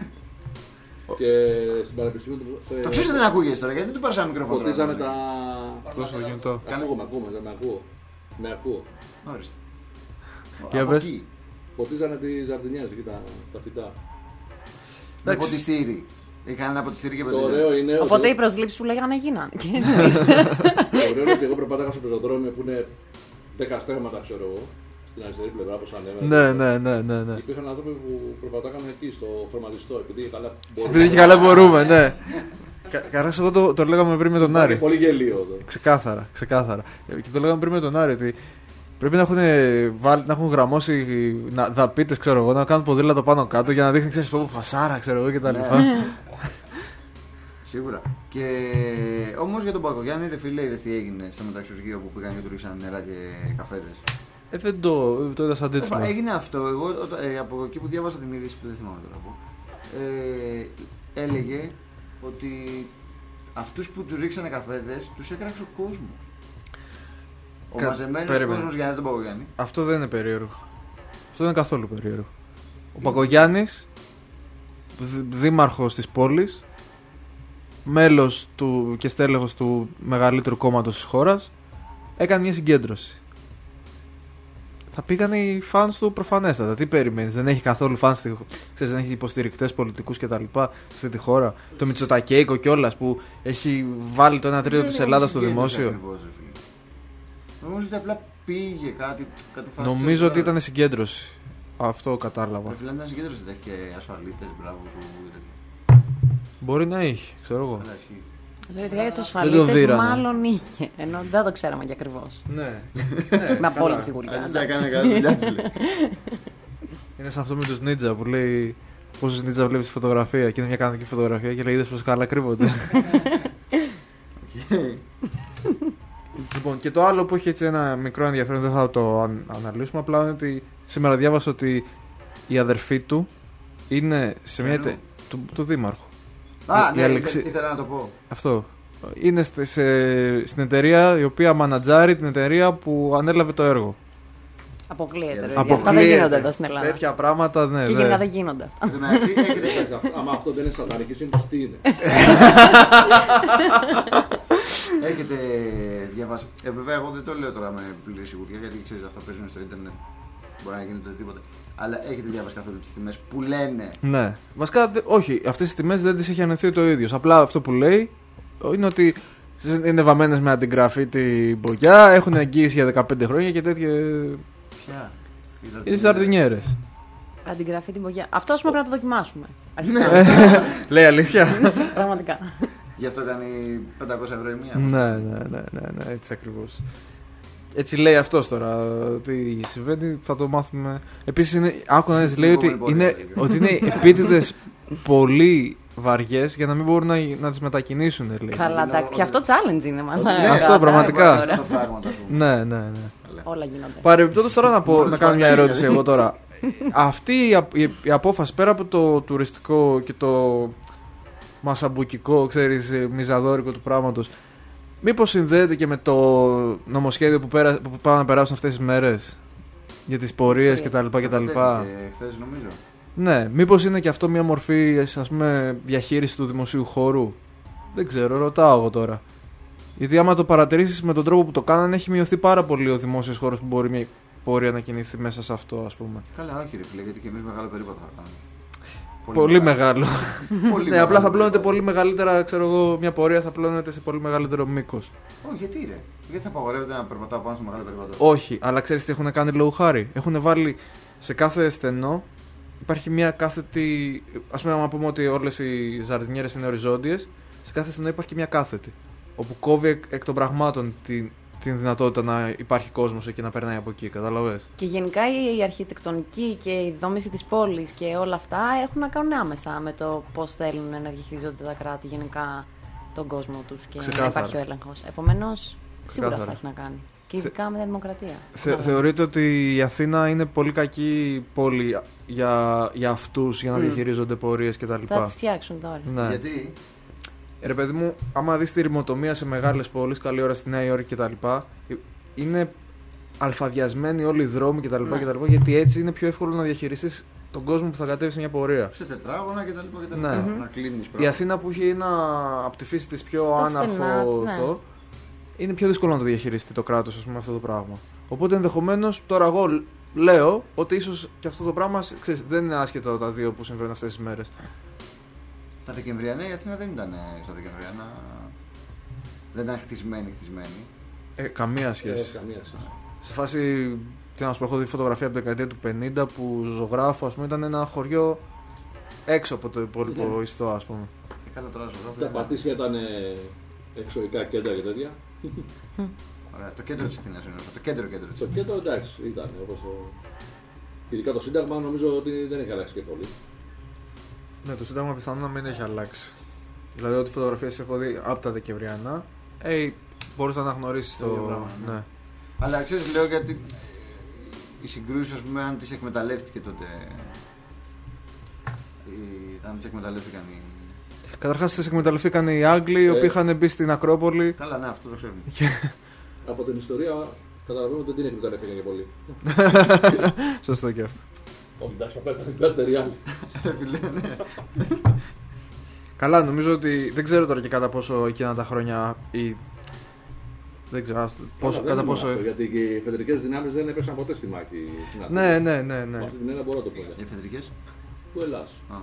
Και στην Πανεπιστήμιο του. Το ξέρεις ότι δεν ακούγεσαι τώρα, γιατί δεν του πάρεις ένα μικρόφωνο. Φωτίζανε τα. Αυτό στο κινητό. Ακούγομαι, ακούγομαι, με ακούω. Με ακούω. Ορίστε. Για Από πες. εκεί. Φωτίζανε τις ζαρτινιές εκεί τα, τα φυτά. Με ποτιστήρι. Είχαν ένα ποτιστήρι και Το ποτιστήρι. ωραίο είναι. Οπότε ότι- οι προσλήψεις που λέγανε γίνανε. Το ωραίο είναι ότι εγώ περπάταγα στο πεζοδρόμιο που είναι δέκα στρέμματα, ξέρω εγώ. Στην αριστερή πλευρά, όπως ανέβαινα. Ναι, ναι, ναι, ναι, ναι. Υπήρχαν άνθρωποι που περπατάγανε εκεί στο χρωματιστό, επειδή καλά μπορούμε. Επειδή και καλά μπορούμε, ναι. Καρά, εγώ το, το λέγαμε πριν με τον Άρη. Είναι πολύ γελίο εδώ. Ξεκάθαρα, ξεκάθαρα. Και το λέγαμε πριν με τον Άρη ότι πρέπει να έχουν, βάλει, να έχουν γραμμώσει να, δαπίτες, ξέρω εγώ, να κάνουν ποδήλατο πάνω κάτω για να δείχνει, ξέρεις, πω φασάρα, ξέρω εγώ κτλ. Ναι. Σίγουρα. Και όμως για τον Πακογιάννη, ρε φίλε, είδες τι έγινε στο μεταξιουργείο που πήγαν και του ρίξαν νερά και καφέδες. Ε, δεν το, το είδα σαν τέτοιο. Ε, Έγινε αυτό. Εγώ όταν- ε, από εκεί που διάβασα την είδηση που δεν θυμάμαι τώρα από, ε, έλεγε ότι αυτούς που του ρίξανε καφέδες τους έκραξε ο κόσμος. Ο Κα- μαζεμένος περίμενε. κόσμος για να δει τον Πακογιάννη. Αυτό δεν είναι περίεργο. Αυτό δεν είναι καθόλου περίεργο. Ο Πακογιάννης, δ- δήμαρχος της πόλης, μέλος του και στέλεχος του μεγαλύτερου κόμματος της χώρας, έκανε μια συγκέντρωση. Θα πήγανε οι φανς του προφανέστατα. Τι περιμένεις, δεν έχει καθόλου φανς, ξέρεις, δεν έχει υποστηρικτές πολιτικούς κτλ. Σε αυτή τη χώρα. Το Μητσοτακέικο κιόλας που έχει βάλει το ένα τρίτο της Ελλάδας στο δημόσιο. Νομίζω ότι απλά πήγε κάτι. κάτι φάση Νομίζω ξέρω, ότι ήταν συγκέντρωση. Αυτό κατάλαβα. Ρε φίλε, αν ήταν συγκέντρωση δεν έχει και ασφαλίτες, μπράβο σου. τέτοια. Μπορεί να έχει, ξέρω εγώ. Καλά, ισχύει. Δηλαδή για τους το ασφαλίτες δίρανε. μάλλον είχε. Ενώ δεν το ξέραμε και ακριβώς. Ναι. Με απόλυτη σιγουριά. Δεν τα έκανε καλά δουλειά της, λέει. Είναι σαν αυτό με τους νίτζα που λέει πόσους νίτζα βλέπεις φωτογραφία και είναι μια κανονική φωτογραφία και λέει είδες πως καλά κρύβονται. Λοιπόν, και το άλλο που έχει έτσι ένα μικρό ενδιαφέρον, δεν θα το αν, αναλύσουμε, απλά είναι ότι σήμερα διάβασα ότι η αδερφή του είναι σε μια Ποιανού? τε... του, του δήμαρχου. Α, Η ναι, Αλεξή- ήθε- ήθελα να το πω. Αυτό. Είναι στη- σε, στην εταιρεία η οποία μανατζάρει την εταιρεία που ανέλαβε το έργο. Αποκλείεται. ρε, Αποκλείεται. Αυτά δεν γίνονται εδώ στην Ελλάδα. Τέτοια πράγματα, ναι. Και δε- γενικά δεν γίνονται. Εν τω μεταξύ, έχετε- Εντάξει, αυτό- άμα αυτό δεν είναι σατανική σύμπτωση, τι είναι. Έχετε διαβάσει. Ε, βέβαια, εγώ δεν το λέω τώρα με πλήρη σιγουριά γιατί ξέρει αυτά παίζουν στο Ιντερνετ. Μπορεί να γίνεται οτιδήποτε. Αλλά έχετε διαβάσει καθόλου τις τιμές που λένε. Ναι. Βασικά, δε- όχι, αυτές τις τιμές δεν τις έχει ανεθεί το ίδιος. Απλά αυτό που λέει είναι ότι είναι βαμμένες με αντιγραφή την μπογιά, έχουν εγγύηση για δεκαπέντε χρόνια και τέτοια. Ποια. Είναι σαρδινιέρες. Αντιγραφή την πογιά. Αυτό ας πούμε πρέπει να το δοκιμάσουμε. Ναι, Λέει αλήθεια. Πραγματικά. γι' αυτό κάνει πεντακόσια ευρώ η μία. ναι, ναι, ναι, ναι, ναι, έτσι ακριβώς. Έτσι λέει αυτός τώρα. Τι συμβαίνει, θα το μάθουμε. Επίσης, είναι, άκου να δεις, λέει ότι επόμενη είναι, πορεία. ότι είναι επίτηδες πολύ βαριές για να μην μπορούν να, να τις μετακινήσουν, λέει. Καλά, Είναι εντάξει. ο- Και αυτό challenge είναι, μάλλον. Ναι, Αυτό ναι, πραγματικά. ναι, τα φράγματα, ας πούμε. Ναι, ναι, ναι. Όλα γίνονται. Παρεμπιπτόντως τώρα να, πω, Μπορείς να κάνω μια να ερώτηση κάνεις. εγώ τώρα. Αυτή η, απ- η, η απόφαση πέρα από το τουριστικό και το μασαμπουκικό, ξέρεις, ε, μιζαδόρικο του πράγματος, μήπως συνδέεται και με το νομοσχέδιο που, πέρα, που πάνε να περάσουν αυτές τις μέρες για τις πορείες κτλ. κτλ. Κατατέθηκε χθες, νομίζω. Ναι, μήπως είναι και αυτό μια μορφή, ας πούμε, διαχείριση του δημοσίου χώρου. Δεν ξέρω, ρωτάω εγώ τώρα. Γιατί άμα το παρατηρήσεις με τον τρόπο που το κάνανε, έχει μειωθεί πάρα πολύ ο δημόσιος χώρος που μπορεί μια πορεία να κινηθεί μέσα σε αυτό, ας πούμε. Καλά, όχι, ρε φίλε, γιατί και εμείς μεγάλο περίπατο θα κάνουμε. Πολύ μεγάλο. Πολύ Ναι, μεγάλο απλά θα πλώνεται περίπατο. πολύ μεγαλύτερα, ξέρω εγώ, μια πορεία θα πλώνεται σε πολύ μεγαλύτερο μήκος. Όχι, γιατί ρε. Γιατί θα απαγορεύεται να περπατάω πάνω στο μεγάλο περίπατο. Όχι, αλλά ξέρεις τι έχουν κάνει λόγου χάρη. Έχουν βάλει σε κάθε στενό, υπάρχει μια κάθετη. Ας πούμε, άμα πούμε ότι όλες οι ζαρδινιέρες είναι οριζόντιες, σε κάθε στενό υπάρχει και μια κάθετη. Όπου κόβει εκ, εκ των πραγμάτων την, την δυνατότητα να υπάρχει κόσμος εκεί να περνάει από εκεί, καταλαβες. Και γενικά η αρχιτεκτονική και η δόμηση της πόλης και όλα αυτά έχουν να κάνουν άμεσα με το πώς θέλουν να διαχειριζόνται τα κράτη γενικά τον κόσμο τους και Ξεκάθαρα. να υπάρχει ο έλεγχος. Επομένως, σίγουρα Ξεκάθαρα. θα έχει να κάνει. Και ειδικά με τη δημοκρατία. Θε, Άρα. θεωρείτε ότι η Αθήνα είναι πολύ κακή πόλη για, για αυτούς για να Μμ. διαχειρίζονται πορείες κτλ. Θα τη φτιάξουν τώρα. Ναι. Γιατί. ρε παιδί μου, άμα δεις τη ρημοτομία σε μεγάλες πόλεις, καλή ώρα στη Νέα Υόρκη κτλ., είναι αλφαδιασμένοι όλοι οι δρόμοι κτλ. Ναι. κτλ. Γιατί έτσι είναι πιο εύκολο να διαχειριστείς τον κόσμο που θα κατέβει σε μια πορεία. Σε τετράγωνα κτλ. Ναι. Να κλείνεις Η Αθήνα που έχει ένα από τη φύση της πιο άναρχο στενά, ναι. αυτό, είναι πιο δύσκολο να το διαχειριστεί το κράτος, ας πούμε, αυτό το πράγμα. Οπότε ενδεχομένως τώρα εγώ λέω ότι ίσως και αυτό το πράγμα, ξέρεις, δεν είναι άσχετο τα δύο που συμβαίνουν αυτές τις μέρες. Τα Δεκεμβριανά η Αθήνα δεν ήταν στα Δεκεμβριανά. Δεν ήταν χτισμένη, χτισμένη. Ε, καμία Ε, σχέση. καμία σχέση. Σε φάση, τι να σου πω, έχω δει φωτογραφία από την δεκαετία του πενήντα που ζωγράφο, ας πούμε, ήταν ένα χωριό έξω από το υπόλοιπο ιστό, ας πούμε. Και κάτω τώρα ζωγράφο. Τα Πατήσια ήταν ε, εξωτερικά κέντρα και τέτοια. Ωραία, το κέντρο της Αθήνας εννοούσα. Το κέντρο κέντρο της Στο κέντρο εντάξει ήταν. Όπως το... Ειδικά το Σύνταγμα νομίζω ότι δεν έχει αλλάξει και πολύ. Ναι, το Σύνταγμα πιθανόν να μην έχει αλλάξει. Δηλαδή, ό,τι φωτογραφίες έχω δει από τα Δεκεμβριανά, ε, μπορείς να αναγνωρίσεις Το το. ίδιο πράγμα, ναι. Ναι. Αλλά ξέρεις, λέω γιατί οι συγκρούσεις, ας πούμε, αν τις εκμεταλλεύτηκε τότε. Οι... Αν τις εκμεταλλεύτηκαν οι. Καταρχάς, τις εκμεταλλευτήκαν οι Άγγλοι, οι Ε. οποίοι είχαν μπει στην Ακρόπολη. Καλά, ναι, αυτό το ξέρουμε. Από την ιστορία καταλαβαίνω ότι δεν την εκμεταλλεύτηκαν και πολύ. Σωστό και αυτό. Όχι, εντάξει, απλά ήταν υπέρτεροι άλλοι. Καλά, νομίζω ότι δεν ξέρω τώρα και κατά πόσο εκείνα τα χρόνια. Η... Δεν ξέρω ας- πόσο, Καλά, κατά δεν είναι πόσο. αυτό, γιατί και οι φεδρικές δυνάμεις δεν έπεσαν ποτέ στη μάχη στην Αθήνα. Ναι, ναι, ναι, Με ναι. αυτή την έννοια μπορώ να το πω. Οι εφεδρικές. Του Ελλάς. Α.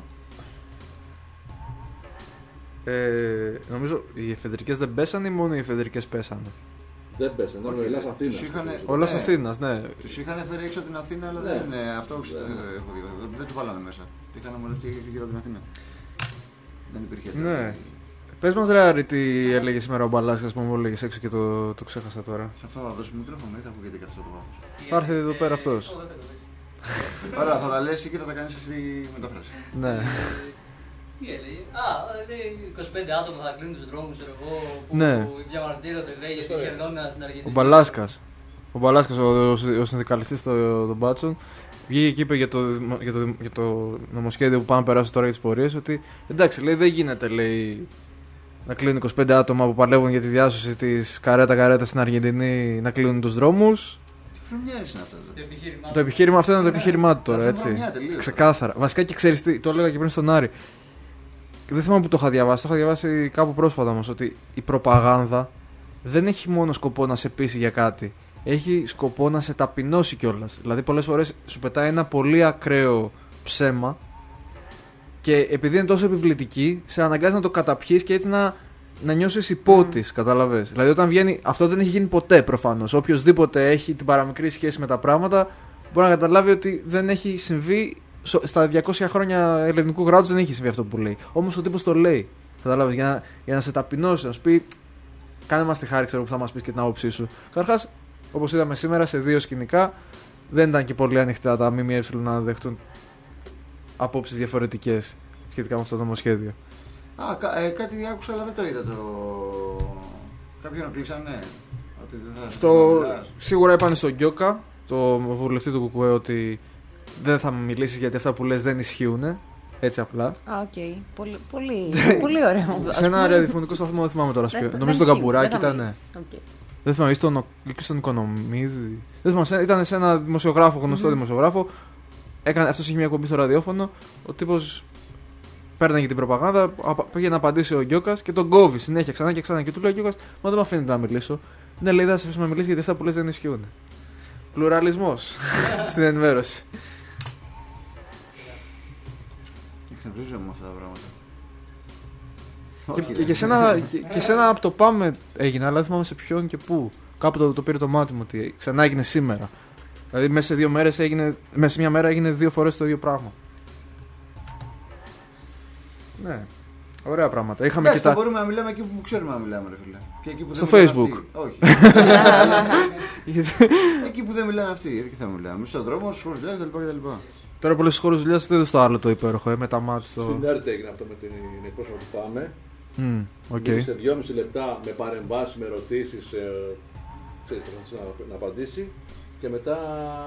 Ε, νομίζω οι εφεδρικές δεν πέσανε ή μόνο οι εφεδρικές πέσανε. Δεν πέσαν, ήταν ο Όχι, Ελλάς τους Αθήνα. είχανε- Όλα Ναι. Αθήνας, ναι. Τους είχαν φέρει έξω από την Αθήνα, αλλά Ναι. δεν είναι αυτό. Ναι. ε, έχω δει, Δεν το βάλανε μέσα. Το είχαν μολευτεί γύρω από την Αθήνα. Δεν υπήρχε. Ναι. δηλαδή. Πες μας ρε Άρη, τι έλεγε σήμερα ο Μπαλάσκας που μου έλεγες έξω και το, το ξέχασα τώρα. Σε αυτό θα δώσουμε μικρόφωνο ή θα ακούγεται και αυτό το βάθος. Θα έρθει εδώ πέρα αυτός. Ωραία, θα τα λες και θα τα κάνεις εσύ μετάφραση. Ναι. Τι έλεγε. Α, λέει είκοσι πέντε άτομα θα κλείνουν τους δρόμους, ξέρω εγώ, που Ναι. διαμαρτύρονται, λέει, για τη χελώνα στην Αργεντινή. Ο Μπαλάσκας. Ο Μπαλάσκας, ο, ο, ο συνδικαλιστής των, των Μπάτσων, βγήκε και είπε για το, για, το, για το νομοσχέδιο που πάμε να περάσουν τώρα για τις πορείες ότι εντάξει, λέει, δεν γίνεται, λέει, να κλείνουν είκοσι πέντε άτομα που παλεύουν για τη διάσωση της καρέτα-καρέτα στην Αργεντινή να κλείνουν τους δρόμους. Τι φρονιάρης είναι αυτό. Το επιχείρημα. Το επιχείρημα αυτό είναι το επιχείρημά του τώρα, Αυτό έτσι. βρωμιά τελείως. Ξεκάθαρα. Βασικά και ξέρεις τι, το έλεγα και πριν στον Άρη. Δεν θυμάμαι που το είχα διαβάσει, το είχα διαβάσει κάπου πρόσφατα όμως, ότι η προπαγάνδα δεν έχει μόνο σκοπό να σε πείσει για κάτι. Έχει σκοπό να σε ταπεινώσει κιόλας. Δηλαδή πολλές φορές σου πετάει ένα πολύ ακραίο ψέμα και επειδή είναι τόσο επιβλητική, σε αναγκάζει να το καταπιείς και έτσι να, να νιώσεις υπότης, καταλαβες. Δηλαδή όταν βγαίνει, αυτό δεν έχει γίνει ποτέ προφανώς. Οποιοςδήποτε έχει την παραμικρή σχέση με τα πράγματα μπορεί να καταλάβει ότι δεν έχει συμβεί στα διακόσια χρόνια ελληνικού κράτους, δεν έχει συμβεί αυτό που λέει. Όμως ο τύπος το λέει. Καταλάβεις, για να, για να σε ταπεινώσει, να σου πει κάνε μας τη χάρη, ξέρω που θα μας πεις και την άποψή σου. Καταρχάς, όπως είδαμε σήμερα σε δύο σκηνικά, δεν ήταν και πολύ ανοιχτά τα ΜΜΕ να δεχτούν απόψεις διαφορετικές σχετικά με αυτό το νομοσχέδιο. Α, κα, ε, κάτι άκουσα, αλλά δεν το είδα το. Κάποιον κλείσανε. Ότι δεν θα Στο... μιλάς. Σίγουρα είπαν στον Γκιόκα, το βουλευτή του Κουκουέ, ότι δεν θα με μιλήσεις γιατί αυτά που λες δεν ισχύουν. Έτσι απλά. Α, οκ. Πολύ, πολύ, πολύ ωραίο. Σε ένα ραδιοφωνικό σταθμό, δεν θυμάμαι τώρα. Δεν- Νομίζω δεν το ισχύει, Καμπουράκι δεν θα ήταν. μιλήσεις. Οκ. Δεν θυμάμαι, ή στον, ή στον Οικονομίδη. Δεν θυμάμαι, σε- ήταν σε ένα δημοσιογράφο, γνωστό δημοσιογράφο. Έκανε, αυτός είχε μια εκπομπή στο ραδιόφωνο. Ο τύπος παίρναγε την προπαγάνδα, απα- πήγε να απαντήσει ο Γκιόκας και τον κόβει συνέχεια ξανά και ξανά. Και του λέει ο Γκιόκας, μα δεν με αφήνετε να μιλήσω. Ναι, λέει, δεν θα σε αφήσουμε να μιλήσει γιατί αυτά που λες δεν ισχύουν. Πλουραλισμός στην ενημέρωση. Εκνευρίζομαι με αυτά τα πράγματα. Και, Όχι, και, ρε. και, σε ένα, και, και σε ένα από το πάμε έγινε, αλλά δεν θυμάμαι σε ποιον και πού. Κάπου το, το πήρε το μάτι μου ότι ξανά έγινε σήμερα. Δηλαδή μέσα σε δύο μέρες έγινε, μέσα σε μια μέρα έγινε δύο φορές το ίδιο πράγμα. Ναι. Ωραία πράγματα. Είχαμε Εντάξει, και θα τα. μπορούμε να μιλάμε εκεί που ξέρουμε να μιλάμε, ρε φίλε. Και εκεί που Στο δεν μιλάνε Facebook. αυτοί. Όχι. Εκεί που δεν μιλάνε αυτοί, εκεί θα μιλάμε. Στον δρόμο, στου χώρου δουλειά κτλ. Τώρα πολλές χώρες δουλειάς δεν στο άλλο το υπέροχο, ε, με τα μάτια στο. Στην ΕΡΤ έγινε αυτό με την εκπρόσωπο του ΠΑΜΕ. Μμ, οκ. Σε δυόμιση λεπτά με παρεμβάσεις, με ερωτήσεις, ε, ξέρετε, να, να απαντήσει και μετά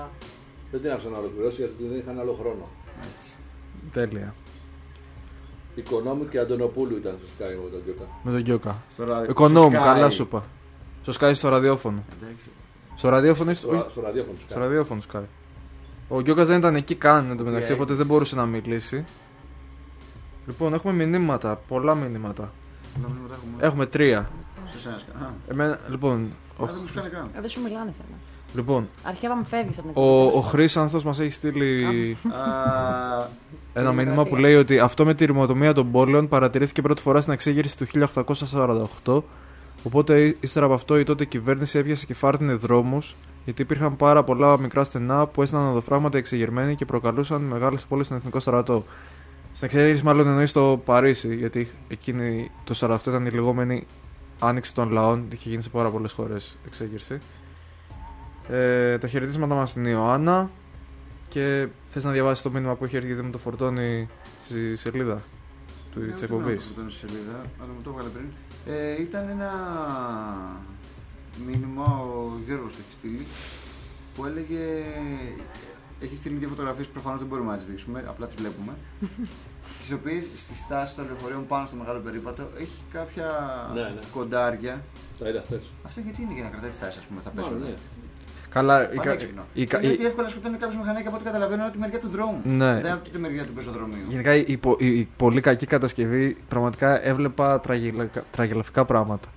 δεν την άφησαν να ολοκληρώσει γιατί δεν είχαν άλλο χρόνο. Τέλεια. Οικονόμου και Αντωνοπούλου ήταν στο Sky με τον Γκιόκα. Με τον Γκιόκα. Ραδι... Οικονόμου, καλά σου είπα. Στο Sky στο ραδιόφωνο. Εντάξει. Στο ραδιόφωνο ή Στο, στο, στο ραδιόφωνο στο ραδιόφωνο Sky. Ο Γκιόκας δεν ήταν εκεί καν εν τω μεταξύ, οπότε δεν μπορούσε να μιλήσει. Λοιπόν, έχουμε μηνύματα, πολλά μηνύματα. Έχουμε, έχουμε τρία. Σε εσένα, Εμένα, λοιπόν. Ο... Δεν μου σκάνε καν. Ε, δεν σου μιλάνε σένα. Λοιπόν, αρχαία με φεύγεις από την ο, ο Χρήσανθος μας έχει στείλει ένα μήνυμα που λέει ότι αυτό με τη ρημοτομία των πόλεων παρατηρήθηκε πρώτη φορά στην εξέγερση του χίλια οκτακόσια σαράντα οκτώ. Οπότε ύστερα από αυτό η τότε κυβέρνηση έπιασε και φάρτινε δρόμους, γιατί υπήρχαν πάρα πολλά μικρά στενά που έστειλαν οδοφράγματα εξεγερμένοι και προκαλούσαν μεγάλες απώλειες στον εθνικό στρατό. Στην εξέγερση, μάλλον εννοεί στο Παρίσι, γιατί εκείνη το σαράντα οκτώ ήταν η λεγόμενη άνοιξη των λαών, είχε γίνει σε πάρα πολλές χώρες εξέγερση. Ε, τα χαιρετίσματα μας στην Ιωάννα. Και θες να διαβάσεις το μήνυμα που έχει έρθει γιατί μου το φορτώνει στη σελίδα του της εκπομπής. Δεν στη σελίδα, αλλά μου το έβγαλε πριν. Ε, ήταν ένα μήνυμα, ο Γιώργος το έχει στείλει, που έλεγε. Έχει στείλει δύο φωτογραφίες που προφανώς δεν μπορούμε να τις δείξουμε, απλά τις βλέπουμε. Στις οποίες στη στάση των λεωφορείων πάνω στο μεγάλο περίπατο έχει κάποια ναι, ναι. κοντάρια. Τα είδα χθες. Αυτό γιατί είναι για να κρατάει τη στάση, ας πούμε, θα πέσουν. Ναι. Καλά, η κα... είναι ότι εύκολα σκοτώνει κάποιος μηχανάκι από ό,τι καταλαβαίνω από τη μεριά του δρόμου. Ναι. Δεν από τη μεριά του πεζοδρομίου. Γενικά η, πο... η, η πολύ κακή κατασκευή, πραγματικά έβλεπα τραγελα... τραγελαφικά πράγματα.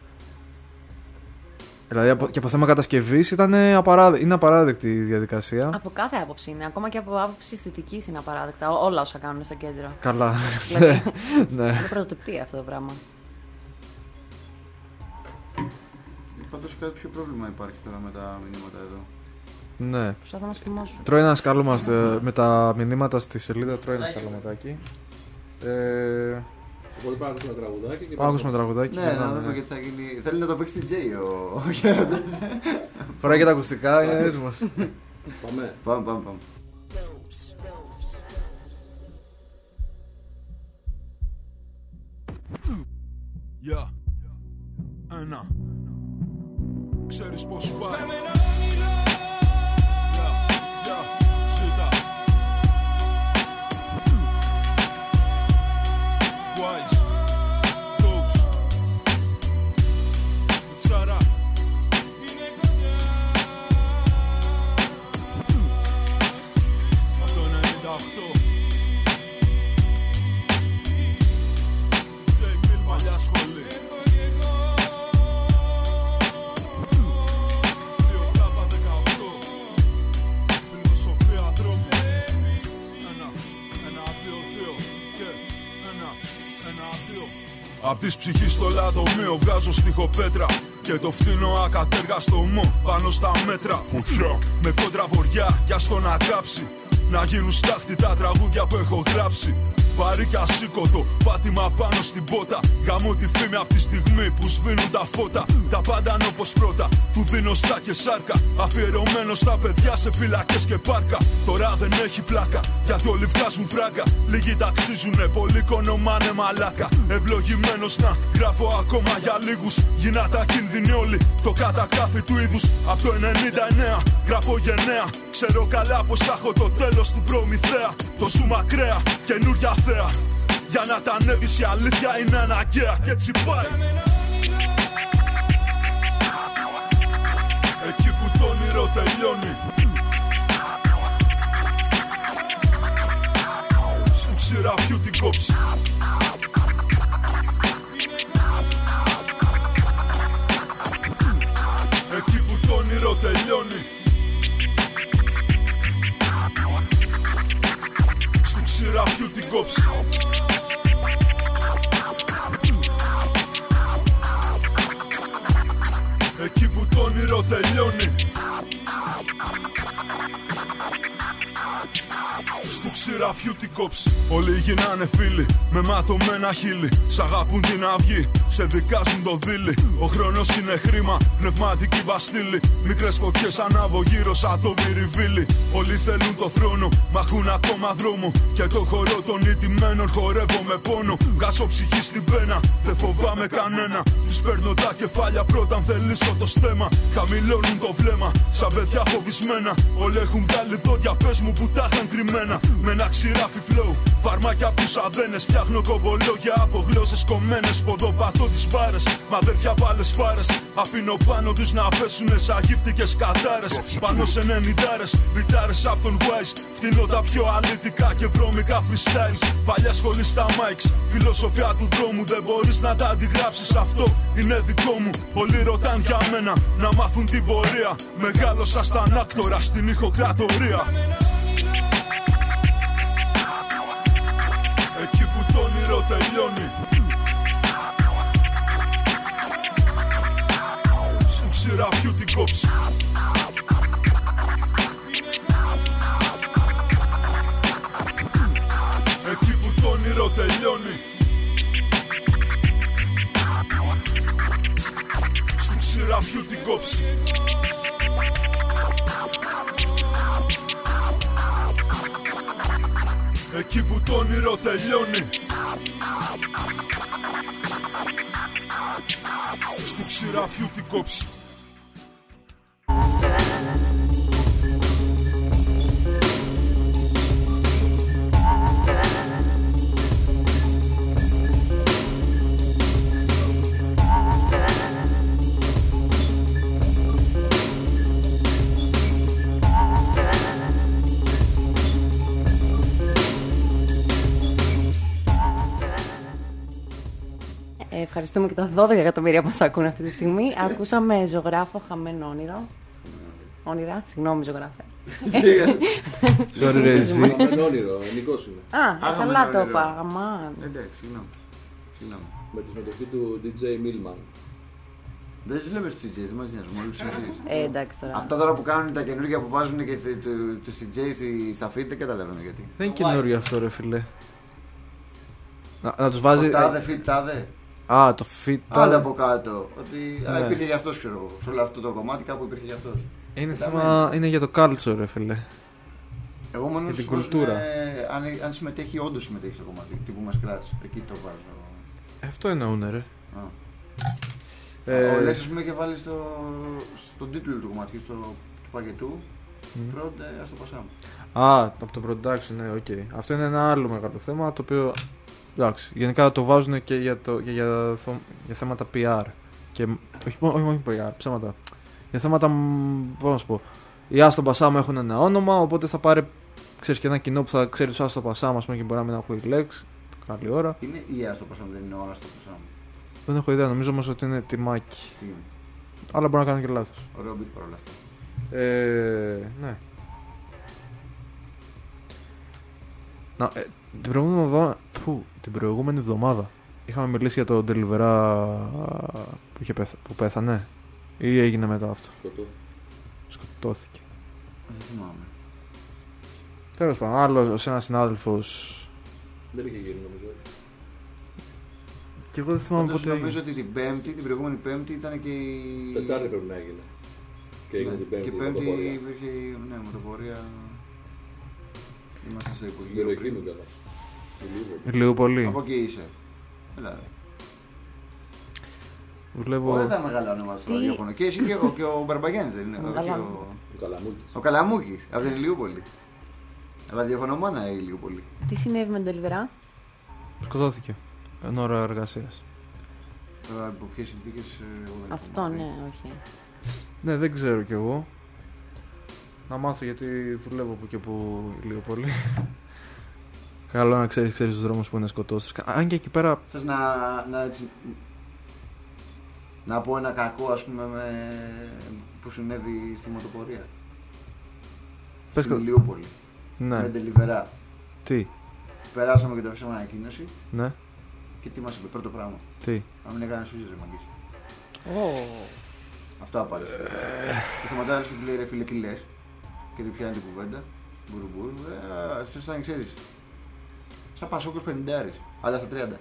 Δηλαδή και από θέμα κατασκευής ήταν απαράδε... είναι απαράδεκτη η διαδικασία. Από κάθε άποψη είναι. Ακόμα και από άποψη αισθητικής είναι απαράδεκτα. Όλα όσα κάνουν στο κέντρο. Καλά. Δηλαδή, ναι. Είναι πρωτοτυπία αυτό το πράγμα. Πάντως κάποιο πρόβλημα υπάρχει τώρα με τα μηνύματα εδώ. Ναι. Προσπαθώ να φημώσουν. Τρώει ένα σκάλωμα με τα μηνύματα στη σελίδα, τρώει ένα σκαλωματάκι. Ε... Οπότε πάμε να ακούσουμε τραγουδάκι. Και πάμε να ακούσουμε τραγουδάκι. Ναι, να δούμε γιατί θα γίνει. Θέλει να το παίξει την Τζέι ο, ο Γέροντας. Φοράει και τα ακουστικά, είναι έτοιμος. Πάμε. Πάμε, πάμε, πάμε. Γεια. Ένα. Ξέρεις πως πάει. Απ' της ψυχής στο λατομείο βγάζω στιχοπέτρα και το φτύνω ακατέργαστο μου πάνω στα μέτρα. Φωτιά με κόντρα βοριά για στο να κάψει, να γίνουν στάχτη τα τραγούδια που έχω γράψει. Βαρύ κι ασήκωτο, πάτημα πάνω στην πότα. Γαμώ τη φήμη απ' τη στιγμή που σβήνουν τα φώτα. Τα πάντα είναι όπως πρώτα, του δίνω στα και σάρκα. Αφιερωμένο στα παιδιά σε φυλακές και πάρκα. Τώρα δεν έχει πλάκα, γιατί όλοι βγάζουν φράγκα. Λίγοι ταξίζουνε, πολλοί κονομάνε μαλάκα. Ευλογημένος να γράφω ακόμα για λίγους. Γυνάτα κίνδυνοι όλοι, το καταγράφει του είδους. Απ' το ενενήντα εννέα γράφω γενναία. Ξέρω καλά πως θα έχω το τέλος του Προμηθέα. Το σου μακραία, καινούρια θέα. Για να τα ανέβεις η αλήθεια είναι αναγκαία. Και έτσι πάει. Εκεί που το όνειρο τελειώνει, στου ξηραφιού την κόψη. Εκεί που το όνειρο τελειώνει, στου ξηραφιού την κόψη. Εκεί που το όνειρο τελειώνει, στου ξηραφιού την κόψη. Όλοι γίνανε φίλοι με ματωμένα χείλη. Σ' αγαπούν την αυγή, σε δικάζουν το δίλη. Ο χρόνος είναι χρήμα, πνευματική βαστίλη. Μικρές φωτιές ανάβω γύρω σαν το μυριβίλι. Όλοι θέλουν το θρόνο, μα έχουν ακόμα δρόμο. Και το χορό των ηττημένων χορεύω με πόνο. Βγάζω ψυχή στην πένα, δεν φοβάμαι κανένα. Τους παίρνω τα κεφάλια πρώτα αν θέλει το στέμα. Χαμηλώνουν το βλέμμα, σαν παιδιά φοβισμένα. Όλοι έχουν βγάλει δόντια, πες μου που τα είχαν κρυμμένα. Με ένα ξηράφι flow, φαρμάκια απ' τους αδένες. Φτιάχνω κομπολόγια από γλώσσες κομμένες. Ποδοπατώ τις μπάρες, μ' αδέρφια από άλλες φάρες. Αφήνω πάνω τους να πέσουνε σαν γύφτικες κατάρες. Πάνω σε ενενηντάρες, μπιτάρες απ' τον Wise. Φτύνω τα πιο αλήτικα και βρώμικα freestyles. Παλιά σχολή στα mics, φιλοσοφία του δρόμου. Δεν μπορείς να τα αντιγράψεις, αυτό είναι δικό μου. Πολλοί ρωτάν για μένα, να μάθουν την πορεία. Μεγάλωσα σαν άκτορα στην ηχοκρατορία. Εκεί που το όνειρο τελειώνει, στου ξηραφιού την κόψη. Εκεί που το όνειρο τελειώνει, στου ξηραφιού την κόψη. Εκεί που το όνειρο τελειώνει, στου ξηραφιού την κόψη. Ευχαριστούμε και τα δώδεκα εκατομμύρια που μας ακούνε αυτή τη στιγμή. Ακούσαμε ζωγράφο, χαμένο όνειρο. Όνειρα, συγγνώμη, ζωγράφε. Sorry, ρε, εσύ. Χαμένο όνειρο, Νικός είναι. Α, καλά το είπα. Αμάν. Εντάξει, συγγνώμη. Συγγνώμη. Με τη συμμετοχή του ντι τζέι Millman. Δεν τους λέμε στους ντι τζέις, δεν μας νοιάζουν, όλοι τους ντι τζέις. Ε, εντάξει τώρα. Αυτά τώρα που κάνουν τα καινούργια που βάζουν και τους ντι τζέις στα feed δεν καταλαβαίνω γιατί. Δεν είναι καινούριο αυτό, ρε φίλε. Να, να τους βάζει. Το τάδε feed, τάδε. Α, το fit. Άλλο από κάτω. Ότι Ναι. α, υπήρχε για αυτός, ξέρω εγώ. Σε όλο αυτό το κομμάτι κάπου υπήρχε για αυτός. Είναι, Κοιτάμε. θέμα, είναι για το culture, ρε φίλε. Εγώ μόνο Για την σου κουλτούρα. είναι, αν, αν συμμετέχει, όντως συμμετέχει στο κομμάτι. Τύπου μας κράτησε. Εκεί το βάζω. Αυτό εννοούνε, ρε. Α. Ε, Ο Λέξης, ας πούμε, είχε βάλει στο, στον τίτλο του κομματιού στο, του παγετού. Μμ. Πρώτα, ας το πασάμε. Α, από το production, ναι, οκ. Okay. Αυτό είναι ένα άλλο μεγάλο θέμα το οποίο. Εντάξει, γενικά το βάζουν και για, το, και για, θο- για θέματα πι αρ. Και, όχι, όχι, όχι πι αρ, ψέματα. Για θέματα. Πώς να σου πω. Οι Άστο Πασάμα έχουν ένα όνομα, οπότε θα πάρει ξέρεις, και ένα κοινό που θα ξέρει του Άστο Πασάμα, ας πούμε, και μπορεί να μην ακούει λέξη. Καλή ώρα. Είναι η Άστο Πασάμε, δεν είναι ο Άστο Πασάμε. Δεν έχω ιδέα, νομίζω όμως ότι είναι τιμάκι. Τι είναι. Αλλά μπορεί να κάνω και λάθος. Ωραίο beat παρόλα αυτά. Ε, ναι. Να, ε, την, προηγούμενη εβδομάδα, που, την προηγούμενη εβδομάδα είχαμε μιλήσει για το Deliverá που, είχε πέθα, που πέθανε ή έγινε μετά αυτό. Σκοτώ. Σκοτώθηκε. Δεν θυμάμαι. Τέλος πάντων, άλλος ένας συνάδελφος. Δεν είχε γίνει νομίζω. Και εγώ δεν θυμάμαι Πάντως πότε νομίζω έγινε. ότι την Πέμπτη, την προηγούμενη Πέμπτη ήταν και η. Τετάρτη πρέπει να έγινε. Και έγινε Ναι, την Πέμπτη. Και Πέμπτη πρωτοπορία. υπήρχε ναι, μοτοπορία. Είμαστε στο Δεν Υπουργείο. εκρίνουν καλά. Λίγο πολύ. Από εκεί είσαι. Έλα, ρε. Δουλεύω. Όλα τα μεγάλα ονόματα στο Τι? ραδιόφωνο. Και εσύ και ο, και ο Μπαρμπαγιάννης δεν είναι. Ο Και Καλάμ. ο, Ο Καλαμούκης. ο Καλαμούκης από την Ηλιούπολη. Ραδιοφωνομάνα η Ηλιούπολη. Τι συνέβη με τον Deliverá? Σκοτώθηκε. Εν ώρα εργασίας. Τώρα από ποιες συνθήκες. ε, εγώ δεν Αυτό, θυμάμαι. ναι, όχι. Ναι, δεν ξέρω κι εγώ. Να μάθω γιατί δουλεύω που και που λίγο πολύ. Καλό να ξέρεις, ξέρεις τους δρόμους που είναι σκοτώσεις. Αν και εκεί πέρα. Θες να, να, έτσι, να πω ένα κακό ας πούμε με, που συνέβη στη μοτοπορία. Πες Στην κα- Ηλιούπολη. Ναι. Με Deliverá. Τι. Περάσαμε και το αφήσαμε ανακοίνωση Ναι. και τι μας είπε πρώτο πράγμα. Τι. Να μην έκανε σούζες ρε μαγκής. Oh. Αυτό απάντησε. Και σταματάει και του λέει ρε φίλε τι λες. Και του πιάνει την κουβέντα. Μπουρουμπουρου. Ε, αυτό σαν ξέρεις. Σαν Πασόκος πενηντάρης. Αλλά στα τριάντα.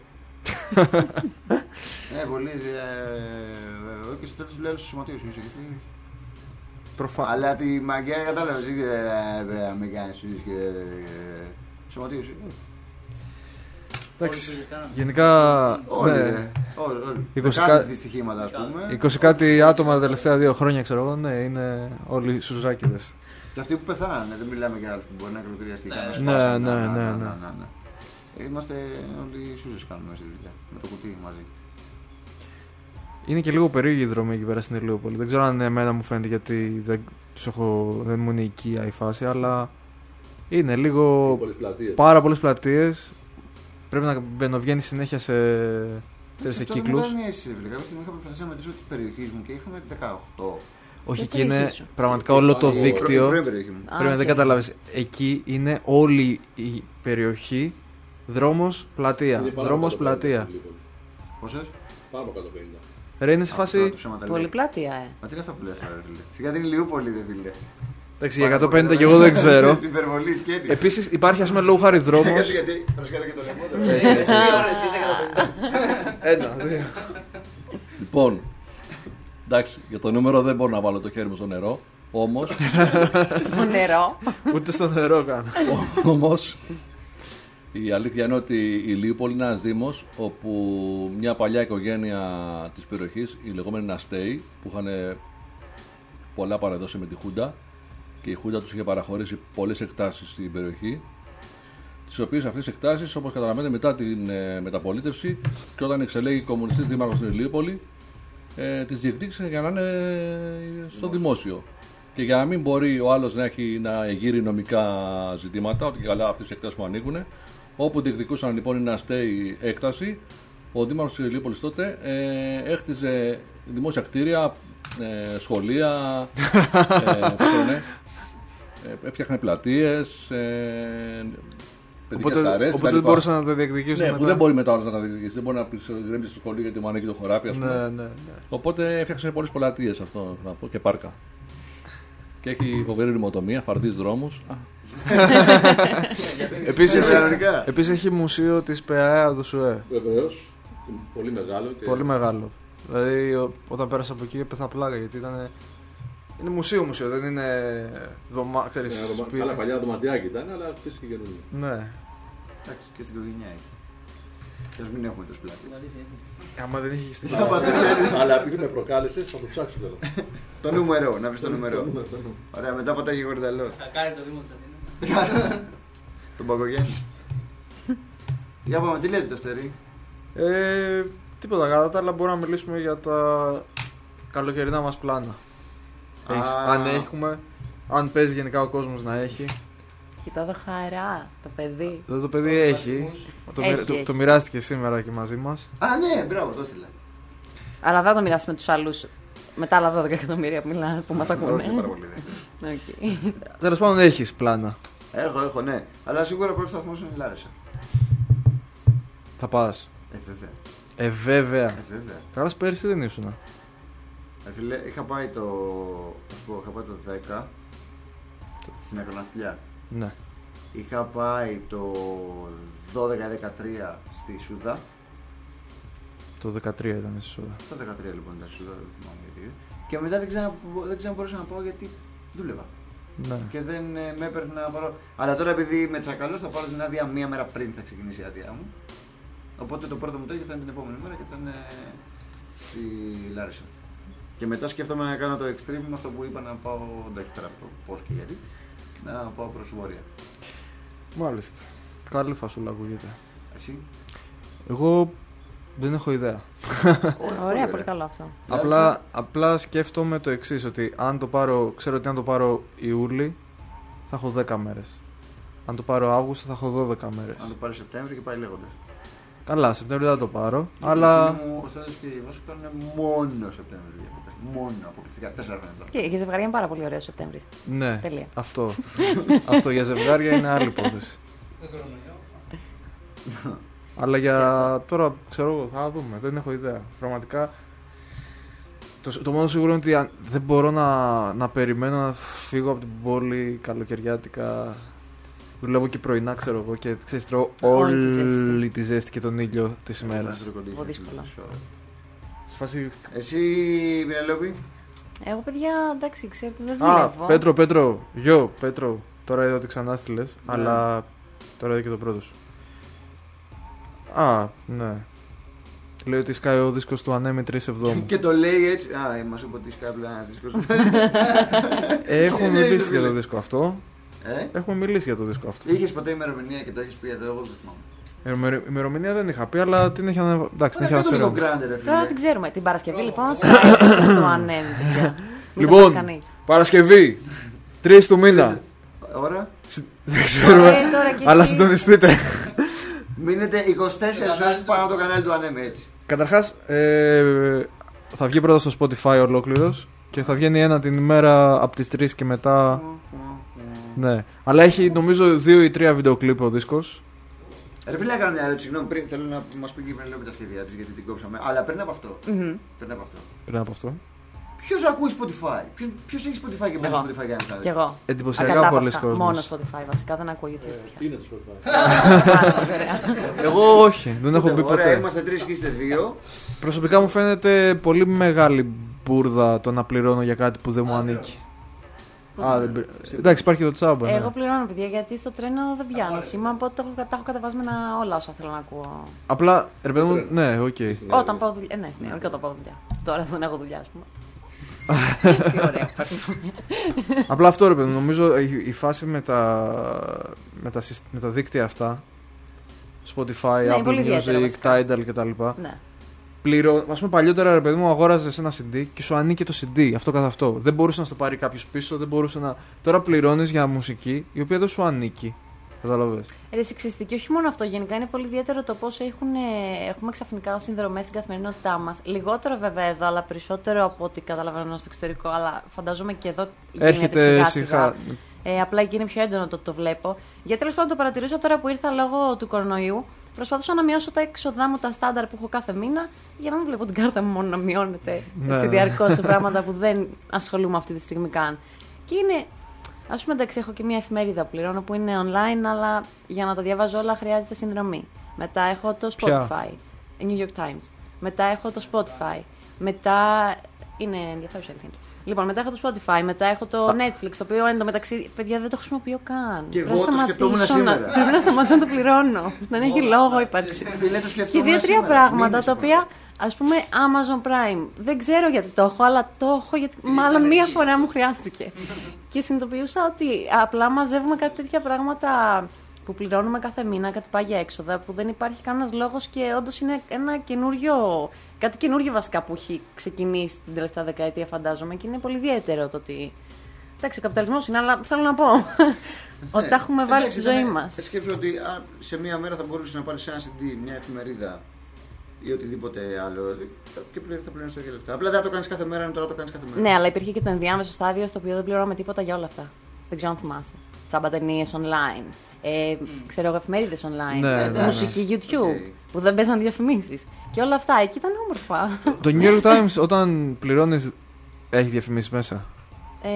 Ναι, πολύ. Ε, και στο τέλος του λέει στο σωματείο σου είσαι. γιατί- Προφανώς. Αλλά τη μαγκιά κατάλαβες. Να μην κάνεις σούζες και. Σωματείο σου. Εντάξει. Όλοι το κάναμε. Γενικά. Όλοι, Ναι. ρε. είκοσι κάτι δυστυχήματα, ας πούμε. είκοσι κάτι άτομα τα τελευταία δύο χρόνια, ξέρω εγώ, ναι, είναι όλοι Σουζάκηδες. Και αυτοί που πεθάνανε, δεν μιλάμε για άλλους που μπορεί να καλοκαιριαστεί. Ναι, ναι, ναι, ναι, ναι. Είμαστε όλοι Σούζες κάνουμε στη δουλειά, με το κουτί μαζί. Είναι και λίγο περίεργη η δρομή εκεί πέρα στην Ηλιούπολη. Δεν ξέρω αν εμένα μου φαίνεται γιατί δεν, τους έχω, δεν μου είναι οικία η φάση, αλλά είναι λίγο πολλές πλατείες. Πάρα πολλές πλατείες. Πρέπει να μπαινοβγαίνει συνέχεια σε, σε κύκλους. Αυτό δεν αίσθηση, βέβαια. Κάποια στιγμή είχα προσπαθήσει να μετρήσω τις περιοχές μου και είχαμε δεκαοκτώ. Όχι, εκεί είναι πραγματικά όλο το δίκτυο. Πρέπει να δεν καταλάβεις. Εκεί είναι όλη η περιοχή δρόμος, πλατεία. Δρόμος, πλατεία. Πόσες? Πάνω από εκατόν πενήντα. Ρε, είναι σε φάση. Πολυπλάτεια, ε. Μα τι είναι αυτά που λες, ρε φίλε. Σιγά την Ηλιούπολη, ρε φίλε. Εντάξει, για εκατόν πενήντα και εγώ δεν ξέρω. Υπερβολή σκέτη. Επίσης υπάρχει, ας πούμε, λόγου χάρη δρόμος. Γιατί προσκάλε και το λαιμό. Ένα, δύο. Λοιπόν, εντάξει, για το νούμερο δεν μπορώ να βάλω το χέρι μου στο νερό. Όμως. Στο νερό. Ούτε στο νερό κάνω. Όμως, η αλήθεια είναι ότι η Ηλιούπολη είναι ένας δήμος όπου μια παλιά οικογένεια της περιοχής, οι λεγόμενοι Ναστέοι, που είχαν πολλά παραδόσει με τη Χούντα και η Χούντα τους είχε παραχωρήσει πολλές εκτάσεις στην περιοχή, τις οποίες αυτές τις εκτάσεις, όπως καταλαβαίνετε, μετά την ε, μεταπολίτευση και όταν εξελέγει κομμουνιστής δήμαρχος στην Ηλιούπολη, ε, τις διεκδίκησε για να είναι στο δημόσιο. Και για να μην μπορεί ο άλλος να, έχει, να εγείρει νομικά ζητήματα, ότι καλά αυτές οι εκτάσεις μου ανήκουν, όπου διεκδικούσαν λοιπόν οι Ναστέοι έκταση, ο δήμαρχος της Ηλιούπολης τότε ε, έχτιζε δημόσια κτίρια, ε, σχολεία, ε, ε, έφτιαχνε πλατείες, ε, οπότε, καρές, οπότε δεν μπορούσαν να τα διεκδικήσουν. Ναι, μετά. Δεν μπορεί μετά να τα διεκδικήσει, δεν μπορεί να πει γκρέμψει στο σχολείο γιατί μου ανήκει το χωράφι, ας πούμε. Ναι, ναι, ναι. Οπότε έφτιαξε πολλές πλατείες αυτό να πω, και πάρκα. Και έχει φοβερή ρημοτομία, φαρδείς δρόμους. Επίσης, επίσης έχει μουσείο της ΠΑΕ Δουσουέ. Βεβαίως, πολύ μεγάλο. Και... Πολύ μεγάλο. Δηλαδή όταν πέρασα από εκεί έπεθα πλάκα γιατί ήταν. Είναι μουσείο μουσείο, δεν είναι δωμά... Ναι, σπίτι. Καλά παλιά δωματιάκι ήταν, αλλά αυτές και καινούργια. Ναι. Εντάξει, και στην οικογένειά έχει. Και ας μην έχουμε τόσο πλάτη. Άμα δεν είχε στην αλλά επειδή με προκάλεσες, θα το ψάξω τώρα. Το νούμερο, να βρεις το νούμερο. Ωραία, μετά πατάγει γορδαλός. Θα κάνει το Δήμο της Αθήνας. Τον Παγκογέννη. Για πάμε, τι λέτε το Φτερί? Ε, τίποτα, κατά τα άλλα μπορούμε να μιλήσουμε για τα καλοκαιρινά μας πλάνα. Έχεις, αν έχουμε, αν παίζει γενικά ο κόσμος να έχει. Κοιτά εδώ χαρά, το παιδί. Εδώ το παιδί έχει. Το, έχει, το, το, έχει. το μοιράστηκε σήμερα και μαζί μας. Α, ναι, μπράβο, το έστειλα. Αλλά δεν το μοιράσει με τους άλλους. Με τα άλλα δώδεκα εκατομμύρια που, μιλά, που μας ακούνε. Όχι, πάρα πολύ, ναι. Okay. Τέλος πάντων έχεις πλάνα. Έχω, έχω, ναι. Αλλά σίγουρα ο πρώτος σταθμός είναι η Λάρισα. Θα πας. Ε, βέβαια. Ε, βέβαια. Ε, βέβαια. Καλά, πέρυσι δεν ήσουνα. Ε, φίλε, είχα πάει το. Ας πω, είχα πάει το δέκα στην Ακροναυπλιά. Ναι. Είχα πάει το δώδεκα δεκατρία στη Σούδα. Το δεκατρία ήταν στη Σούδα. Το δεκατρία λοιπόν ήταν στη Σούδα, δεν θυμάμαι γιατί. Και μετά δεν ξέρω, δεν ξέρω μπορούσα να πάω γιατί δούλευα. Ναι. Και δεν ε, με έπαιρνε να πάρω. Αλλά τώρα επειδή είμαι τσακαλός θα πάρω την άδεια μία μέρα πριν θα ξεκινήσει η άδειά μου. Οπότε το πρώτο μου τέτοιο θα είναι την επόμενη μέρα και θα είναι στη Λάρισα. Και μετά σκέφτομαι να κάνω το extreme, αυτό που είπα να πάω, εντάξει τώρα το πώς και γιατί, να πάω προς βόρεια. Μάλιστα. Καλή φασούλα ακούγεται. Εσύ? Εγώ δεν έχω ιδέα. Ωραία, πολύ καλό αυτό. Απλά, απλά σκέφτομαι το εξής, ότι αν το πάρω, ξέρω ότι αν το πάρω Ιούλη θα έχω δέκα μέρες. Αν το πάρω Αύγουστο θα έχω δώδεκα μέρες. Αν το πάρει Σεπτέμβριο και πάει λέγοντας. Καλά, Σεπτέμβριο δεν θα το πάρω, Και αλλά... μου, ο Στάδιος και η Βάσου κάνουν μόνο Σεπτέμβριο. Μόνο αποκλειστικά, τέσσερα χρόνια τώρα. Και για ζευγάρια είναι πάρα πολύ ωραίο ο Σεπτέμβρης. Ναι, Τελεία. αυτό. Αυτό για ζευγάρια είναι άλλη υπόθεση. Δεν κορονοϊό. Αλλά για τώρα, ξέρω εγώ, θα δούμε, δεν έχω ιδέα. Πραγματικά, το, το μόνο σίγουρο είναι ότι αν, δεν μπορώ να, να περιμένω να φύγω από την πόλη καλοκαιριάτικα. Δουλεύω και πρωινά, ξέρω εγώ, και ξέρεις, τρώω Όλη τη ζέστη. όλη τη ζέστη και τον ήλιο της ημέρας. Εγώ δύσκολα. Σε φάση... Εσύ, Πινελόπη. Εγώ, παιδιά, εντάξει, ξέρετε, δεν Α, δουλεύω. Πέτρο, Πέτρο, γιο, Πέτρο. Τώρα είδα ότι ξανά στείλες, Ναι. αλλά τώρα είδα και το πρώτο σου. Α, ναι. Λέει ότι σκάει ο δίσκος του Ανέμι τρεις εβδόμου. Και το λέει έτσι. Α, μας είπε ότι σκάει απλά ένας δίσκος. Έχουμε μιλήσει για το δίσκο αυτό. Ε? Έχουμε μιλήσει για το δίσκο αυτό. Είχες ποτέ ημερομηνία και το έχεις πει εδώ, εγώ δεν θυμάμαι. Η ημερομηνία δεν είχα πει, αλλά την είχε αναφέρει. Εντάξει, την είχε αναφέρει. Τώρα την ξέρουμε. Την Παρασκευή λοιπόν σκάει το Ανέμι. Λοιπόν, Παρασκευή, τρεις του μήνα. Ώρα. Δεν ξέρουμε, αλλά συντονιστείτε. Μείνετε είκοσι τέσσερις ώρες πάνω από το κανάλι του Ανέμι, έτσι. Καταρχάς, ε, θα βγει πρώτα στο Spotify ολόκληρος και θα βγαίνει ένα την ημέρα από τις τρεις και μετά. Ναι, αλλά έχει νομίζω δύο ή τρία βίντεο κλιπ ο δίσκος. Ρε φίλε, να κάνω μια ερώτηση. Συγγνώμη, πριν θέλω να μας πει και πριν λέω τα σχέδιά της γιατί την κόψαμε. Αλλά πριν από αυτό. Mm-hmm. Πριν από αυτό. Πριν από αυτό. Ποιος ακούει Spotify, ποιος, ποιος έχει Spotify και παίρνει Spotify για να Κι εγώ. Εντυπωσιακά πολλές κόσμος. Μόνο Spotify βασικά, δεν ακούω YouTube. Είναι το Spotify. Εγώ όχι, δεν έχω μπει ποτέ. Ωραία, είμαστε τρεις και είστε δύο. Προσωπικά μου φαίνεται πολύ μεγάλη μπουρδα το να πληρώνω για κάτι που δεν μου ανήκει. Α, δεν... Εντάξει, υπάρχει το τσάμπα. Εγώ πληρώνω, παιδιά, γιατί στο τρένο δεν πιάνω σήμα, οπότε τα έχω κατεβάσμενα όλα όσα θέλω να ακούω. Απλά, ρε παιδί μου, ναι, οκ. Όταν πάω δουλειά. Ναι, ναι, όταν πάω δουλειά. Τώρα δεν έχω δουλειά, α πούμε. Τι ωραία. Απλά αυτό, ρε παιδί μου, νομίζω η φάση με τα, με τα, με τα δίκτυα αυτά, Spotify, ναι, Apple Music, Tidal κτλ. Ναι. Πληρω... Ας πούμε παλιότερα, ρε παιδί μου, αγόραζες ένα σι ντι και σου ανήκε το σι ντι, αυτό καθ' αυτό. Δεν μπορούσε να στο πάρει κάποιος πίσω, δεν μπορούσε να. Τώρα πληρώνεις για μουσική η οποία δεν σου ανήκει. Καταλαβες. Ρε σεξιστή, και όχι μόνο αυτό. Γενικά είναι πολύ ιδιαίτερο το πώς έχουμε ξαφνικά συνδρομές στην καθημερινότητά μας. Λιγότερο βέβαια εδώ, αλλά περισσότερο από ό,τι καταλαβαίνω στο εξωτερικό. Αλλά φαντάζομαι και εδώ γίνεται σιγά-σιγά. Ε, απλά εκεί είναι πιο έντονο το ότι το βλέπω. Γιατί τέλος πάντων το παρατηρήσω τώρα που ήρθα λόγω του κορονοϊού. Προσπαθούσα να μειώσω τα έξοδά μου, τα στάνταρ που έχω κάθε μήνα, για να μην βλέπω την κάρτα μου μόνο να μειώνεται διαρκώς σε πράγματα που δεν ασχολούμαι αυτή τη στιγμή καν. Και είναι. Ας πούμε, εντάξει, έχω και μια εφημερίδα που πληρώνω που είναι online, αλλά για να τα διαβάζω όλα χρειάζεται συνδρομή. Μετά έχω το Spotify, New York Times. Μετά έχω το Spotify. Μετά. Είναι ενδιαφέρουσα η Λοιπόν, μετά έχω το Spotify, μετά έχω το Netflix, το οποίο εντωμεταξύ, παιδιά, δεν το χρησιμοποιώ καν. Και εγώ το σκεφτόμουν σήμερα. Πρέπει να σταματήσω να το πληρώνω. Δεν έχει λόγο ύπαρξη. Και δύο-τρία πράγματα τα οποία. Ας πούμε, Amazon Prime. Δεν ξέρω γιατί το έχω, αλλά το έχω γιατί μάλλον μία φορά μου χρειάστηκε. Και συνειδητοποιούσα ότι απλά μαζεύουμε κάτι τέτοια πράγματα που πληρώνουμε κάθε μήνα, κάτι πάγια έξοδα, που δεν υπάρχει κανένας λόγος και όντως είναι ένα καινούριο, κάτι καινούριο βασικά που έχει ξεκινήσει την τελευταία δεκαετία, φαντάζομαι, και είναι πολύ ιδιαίτερο το ότι. Εντάξει, ο καπιταλισμός είναι, αλλά θέλω να πω ότι τα έχουμε βάλει στη ζωή μας. Σκέψου ότι σε μία μέρα θα μπορούσε να πάρει ένα σι ντι, μια εφημερίδα ή οτιδήποτε άλλο. Και θα πληρώνει το ίδιο λεφτά. Απλά δεν θα το κάνει κάθε μέρα, τώρα το κάνει κάθε μέρα. Ναι, αλλά υπήρχε και το ενδιάμεσο στάδιο στο οποίο δεν πληρώναμε τίποτα για όλα αυτά. Δεν ξέρω αν θυμάσαι. Τσάμπα ταινίες online. Ε, mm. Ξέρω εγώ, εφημερίδες online. Ναι, ναι, ναι. Μουσική YouTube. Okay. Που δεν παίζαν διαφημίσεις. Και όλα αυτά. Εκεί ήταν όμορφα. Το New York Times όταν πληρώνεις έχει διαφημίσεις μέσα. Ε,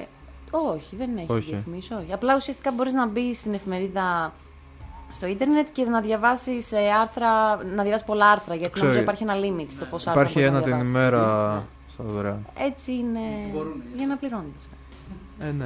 όχι, δεν έχει όχι. διαφημίσεις. Όχι. Απλά ουσιαστικά μπορείς να μπει στην εφημερίδα στο ίντερνετ και να διαβάσεις άρθρα, να διαβάσεις πολλά άρθρα. Γιατί νομίζω υπάρχει ένα limit στο πόσα άρθρα. Υπάρχει ένα την ημέρα στα δωρεάν. Έτσι είναι. Για να πληρώνεις. Ε, ναι.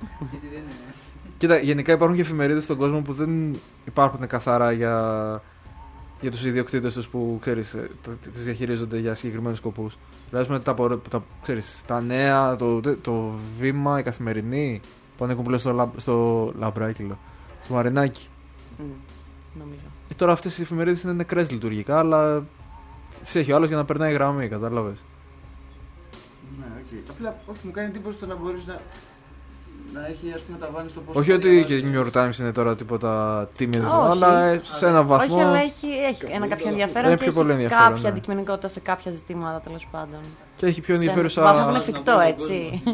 Κοίτα, γενικά υπάρχουν και εφημερίδες στον κόσμο που δεν υπάρχουν καθαρά για, για τους ιδιοκτήτες τους που, ξέρεις, τις διαχειρίζονται για συγκεκριμένους σκοπούς. Δηλαδή, τα, τα, ξέρεις, τα νέα, το, το βήμα, η καθημερινή, που ανήκουν πλέον στο, στο λαμπράκι, στο μαρινάκι. Mm, νομίζω. Και τώρα αυτές οι εφημερίδες είναι νεκρές λειτουργικά, αλλά τις έχει ο άλλος για να περνάει γραμμή, κατάλαβες. Ναι, okay. Απλά όχι, μου κάνει εντύπωση το να μπορείς να, να έχει, ας πούμε, τα βάνει στο πόσο. Όχι ότι και η New York Times είναι τώρα τίποτα τίμιο, αλλά σε ένα βαθμό. Όχι, αλλά έχει, έχει ένα κάποιο ενδιαφέρον είναι και πιο έχει ενδιαφέρον, κάποια ναι. αντικειμενικότητα σε κάποια ζητήματα, τέλος πάντων. Και έχει πιο ενδιαφέρουσα. Σε βαθμό εφικτό, έτσι.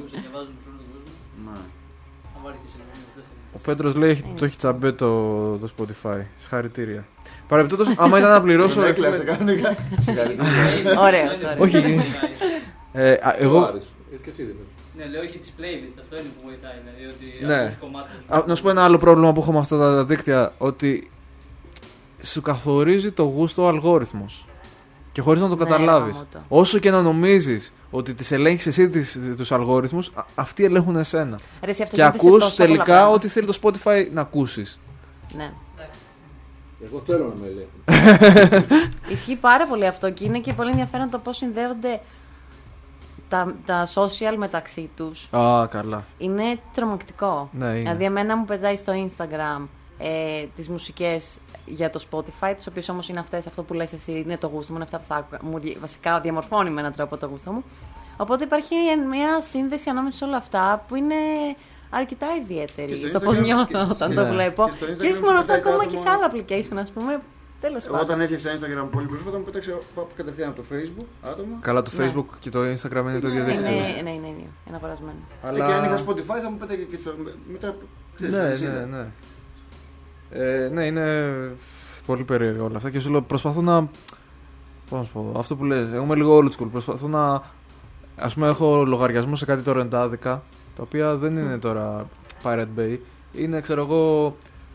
Ο Πέτρος λέει ότι το έχει τσαμπέ το, το Spotify. Συγχαρητήρια. Παρεμπιπτόντως, άμα ήταν να πληρώσω. Έκλασε κανονικά. Ωραίος, ωραίος. Όχι. Εγώ. Ναι, λέω όχι τις playlist, αυτό είναι που βοηθάει. Ναι. Να σου πω ένα άλλο πρόβλημα που έχω με αυτά τα δίκτυα. Ότι σου καθορίζει το γούστο ο αλγόριθμος. Και χωρίς να το καταλάβεις. Όσο και να νομίζεις ότι τις ελέγχεις εσύ τις, τους αλγόριθμους, αυτοί ελέγχουν εσένα. Ρε, και ακούς τελικά ό,τι θέλει το Spotify να ακούσεις. Ναι. Εγώ θέλω να με ελέγχουν. Ισχύει πάρα πολύ αυτό και είναι και πολύ ενδιαφέρον το πώς συνδέονται τα, τα social μεταξύ τους. Α, καλά. Είναι τρομακτικό. Ναι, είναι. Δηλαδή, εμένα μου πετάει στο Instagram ε, τις μουσικές για το Spotify, τις οποίες όμως είναι αυτές, αυτό που λες εσύ, είναι το γούστο μου, είναι αυτά που θα άκουγα. Μου δι- βασικά διαμορφώνει με έναν τρόπο το γούστο μου. Οπότε υπάρχει μια σύνδεση ανάμεσα σε όλα αυτά που είναι αρκετά Και ιδιαίτερη στο στο πώς Instagram- νιώθω και- όταν και- το ναι. βλέπω. Και στο Instagram Και όχι σου μόνο αυτό, πετάει το ακόμα και άτομο- σε άλλα application, ας πούμε. Τέλος Εγώ πάντων. όταν έφτιαξα Instagram πολύ πρόσφατα μου πέταξε πάω κατευθείαν από το Facebook άτομα. Καλά, το Ναι. Facebook και το Instagram είναι το ίδιο Είναι, δίκτυο. ναι, είναι ίδιο. Ένα παρασμένο. Αλλά... Και αν είχα Spotify θα μου πέταγε και στο... μετά. ξέρεις, Ναι, αλυσίδα. ναι, ναι. Ε, ναι, είναι πολύ περίεργο όλα αυτά και σου λέω προσπαθώ να. Πώς να σου πω, αυτό που λες, εγώ είμαι λίγο old school. Προσπαθώ να. Ας πούμε, έχω λογαριασμό σε κάτι τορρεντάδικα, τα οποία δεν είναι τώρα Pirate Bay. Είναι, ξέρω εγώ.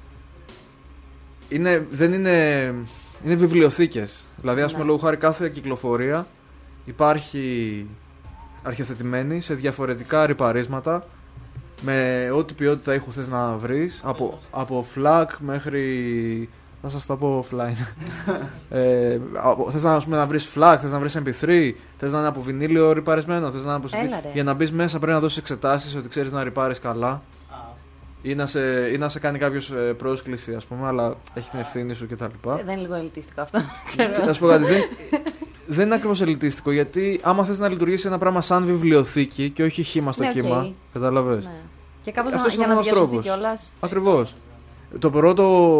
Είναι, δεν είναι. Είναι βιβλιοθήκες. Δηλαδή, ας πούμε, Ναι. λόγω χάρη κάθε κυκλοφορία υπάρχει αρχιοθετημένη σε διαφορετικά ρυπαρίσματα με ό,τι ποιότητα ήχου θες να βρεις, από, από FLAC μέχρι... θα σας τα πω offline. ε, από- θες να, ας πούμε, να βρεις FLAC, θες να βρεις εμ πι θρι, θες να είναι από βινίλιο ρυπαρισμένο, θες να είναι από σι ντι. Έλα, ρε. Για να μπεις μέσα πρέπει να δώσεις εξετάσεις ότι ξέρεις να ρυπάρεις καλά Α, ή να σε, ή να σε κάνει κάποιος ε, πρόσκληση, ας πούμε, αλλά έχει την ευθύνη σου κτλ. Ε, Δεν είναι λίγο ελιτίστικο αυτό. Και Ξέρω. να σου πω κάτι, δεν, δεν είναι ακριβώς ελιτίστικο, γιατί άμα θες να λειτουργήσει ένα πράγμα σαν βιβλιοθήκη και όχι χύμα στο Ναι, οκ. κύμα, καταλαβες. Ναι. Και κάπως Αυτός να, είναι για ο να μόνος διασωθεί τρόπος. κιόλας. Ακριβώς. Το πρώτο.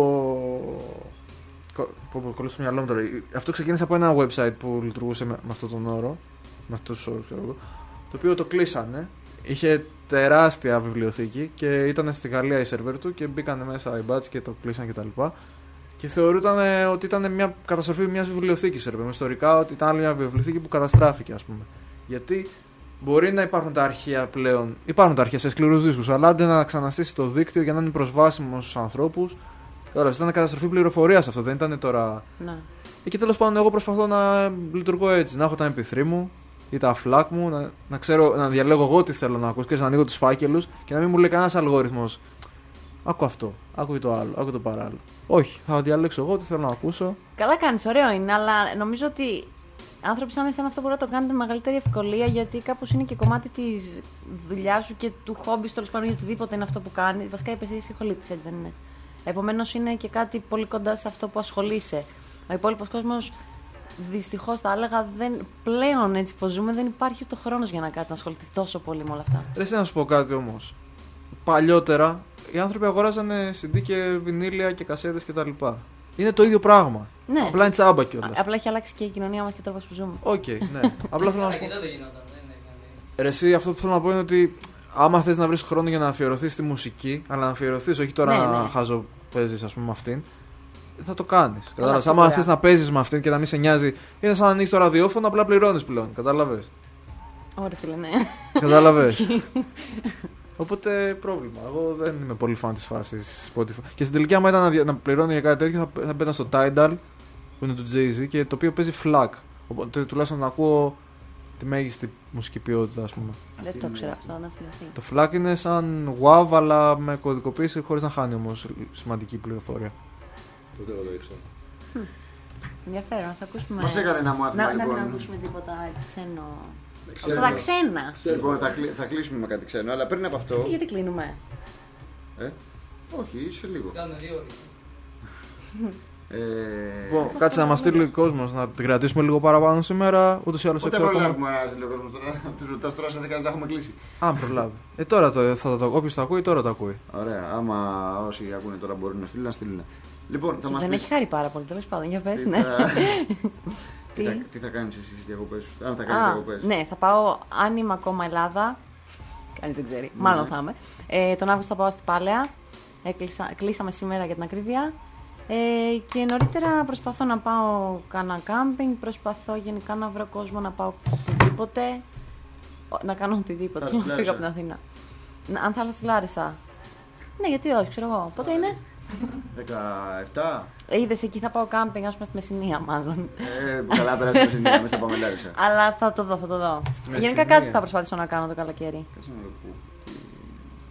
Κο- Πω, πω, κολλήσω στο μυαλό μου τώρα. Αυτό ξεκίνησε από ένα website που λειτουργούσε με, με αυτόν τον όρο. Με αυτούς τους όρους, ξέρω εγώ. Το οποίο το κλείσανε. Είχε τεράστια βιβλιοθήκη και ήταν στη Γαλλία η σερβέρ του και μπήκαν μέσα οι μπάτς και το κλείσαν κτλ. Και, και θεωρούταν ε, ότι ήταν μια καταστροφή μια βιβλιοθήκη σερβέρ. Ιστορικά ότι ήταν άλλη μια βιβλιοθήκη που καταστράφηκε, ας πούμε. Γιατί μπορεί να υπάρχουν τα αρχεία πλέον. Υπάρχουν τα αρχεία σε σκληρούς δίσκους, αλλά άντε να ξαναστήσει το δίκτυο για να είναι προσβάσιμο στους ανθρώπους. Τώρα, ήταν καταστροφή πληροφορίας αυτό, δεν ήταν τώρα. Ναι. Εκεί τέλος πάντων, εγώ προσπαθώ να λειτουργώ έτσι. Να έχω τα εμ πι θρι μου ή τα FLAC μου, να, να ξέρω, να διαλέγω εγώ τι θέλω να ακούσω και να ανοίγω τους φάκελους και να μην μου λέει κανένας αλγόριθμος. Άκου αυτό, άκου το άλλο, άκου το παράλληλο. Όχι, θα διαλέξω εγώ τι θέλω να ακούσω. Καλά κάνεις, ωραίο είναι, αλλά νομίζω ότι άνθρωποι σαν εσένα αυτό μπορεί να το κάνετε με μεγαλύτερη ευκολία, γιατί κάπως είναι και κομμάτι της δουλειάς σου και του χόμπι, τέλος πάντων, για οτιδήποτε είναι αυτό που κάνεις. Βασικά είπες εσύ ηχολήπτης, έτσι δεν είναι? Επομένως είναι και κάτι πολύ κοντά σε αυτό που ασχολείσαι. Ο υπόλοιπος κόσμος, δυστυχώς θα έλεγα, δεν, πλέον έτσι που ζούμε, δεν υπάρχει ούτε χρόνος για να κάτσει να ασχοληθεί τόσο πολύ με όλα αυτά. Ρε, εσύ να σου πω κάτι όμως. Παλιότερα οι άνθρωποι αγοράζανε σι ντι και βινίλια και κασέτες κτλ. Είναι το ίδιο πράγμα. Ναι. Απλά είναι τσάμπα κιόλας. Α- Απλά έχει αλλάξει και η κοινωνία μας και ο τρόπος που ζούμε. Οκ, ναι. Απλά θέλω να σου και πω. τότε γινόταν. Δεν έκανε. Ρε, εσύ, αυτό που θέλω να πω είναι ότι άμα θες να βρεις χρόνο για να αφιερωθείς στη μουσική, αλλά να αφιερωθείς, όχι τώρα Ναι, να ναι. χαζοπαίζεις, ας πούμε, με αυτήν, θα το κάνεις. Κατάλαβες. σίγουρα. Άμα θες να παίζεις με αυτήν και να μην σε νοιάζει, είναι σαν να ανοίξεις το ραδιόφωνο, απλά πληρώνεις πλέον. Κατάλαβες. Ωραία, φίλε, ναι. Κατάλαβες. Οπότε πρόβλημα. Εγώ δεν είμαι πολύ φαν της φάσης Spotify. Και στην τελική, άμα ήταν να, δια- να πληρώνω για κάτι τέτοιο, θα, θα μπαίνα στο Tidal, που είναι του Jay-Z και το οποίο παίζει FLAC. Οπότε τουλάχιστον να ακούω τη μέγιστη μουσική ποιότητα, ας πούμε. Δεν το ξέρω αυτό, να σημειωθεί. Το FLAC είναι σαν WAV, αλλά με κωδικοποίηση χωρίς να χάνει όμως σημαντική πληροφορία. Τότε δεν το ήξερα. Ενδιαφέρον, να σε ακούσουμε. Μας έκανε ένα μάθημα, να, λοιπόν. Να μην ακούσουμε τίποτα έτσι ξένο. Ξένο. Αυτά τα ξένα. Λοιπόν, θα, κλει- θα κλείσουμε με κάτι ξένο, αλλά πριν από αυτό. Τι, γιατί κλείνουμε. Ε, όχι, σε λίγο. Κάνουμε δύο ώρες. Ε, Λοιπόν, κάτσε να μας στείλει ο κόσμος να την κρατήσουμε λίγο παραπάνω σήμερα. Ούτως ή άλλως Πότε έξω ακόμα. προλάβουμε να στείλει ο κόσμος τώρα. Του ρωτάς τώρα σε δέκα λεπτά έχουμε κλείσει. Αν προλάβει. Ε, τώρα το, θα το, όποιος το ακούει, τώρα το ακούει. Ωραία, άμα όσοι ακούνε τώρα μπορούν να στείλουν, να στείλουν. Λοιπόν, θα Και μας δεν πεις έχει χάρη πάρα πολύ, τέλος πάντων, για πες, τι ναι. θα- Τι? τι θα- τι θα κάνεις εσύ στις διακοπές σου. Αν θα κάνεις Α, διακοπές. ναι, θα πάω, αν είμαι ακόμα Ελλάδα, κανείς δεν ξέρει, μάλλον Ναι. θα είμαι. Ε, τον Αύγουστο θα πάω στην Πάλαια, Έκλεισα, κλείσαμε σήμερα για την ακρίβεια. Ε, και νωρίτερα προσπαθώ να πάω κάνα κάμπινγκ, προσπαθώ γενικά να βρω κόσμο να πάω οπουδήποτε, να κάνω οτιδήποτε, Θα έρθεις να στη φύγω από την Λάρισα. Αθήνα. Να- Αν θα έρθω στη Λάρισα. Ναι, γιατί όχι, ξέρω εγώ. Πότε είναι? δεκαεπτά. Είδες, εκεί θα πάω κάμπινγκ, ας πούμε στη Μεσσηνία μάλλον. Ε, καλά, περάσαμε στην Ινδία, μέσα πάμε Λάρισα. Αλλά θα το δω, θα το δω. Γενικά Μεσσηνία. κάτι θα προσπαθήσω να κάνω το καλοκαίρι. Κάτσε να το πω.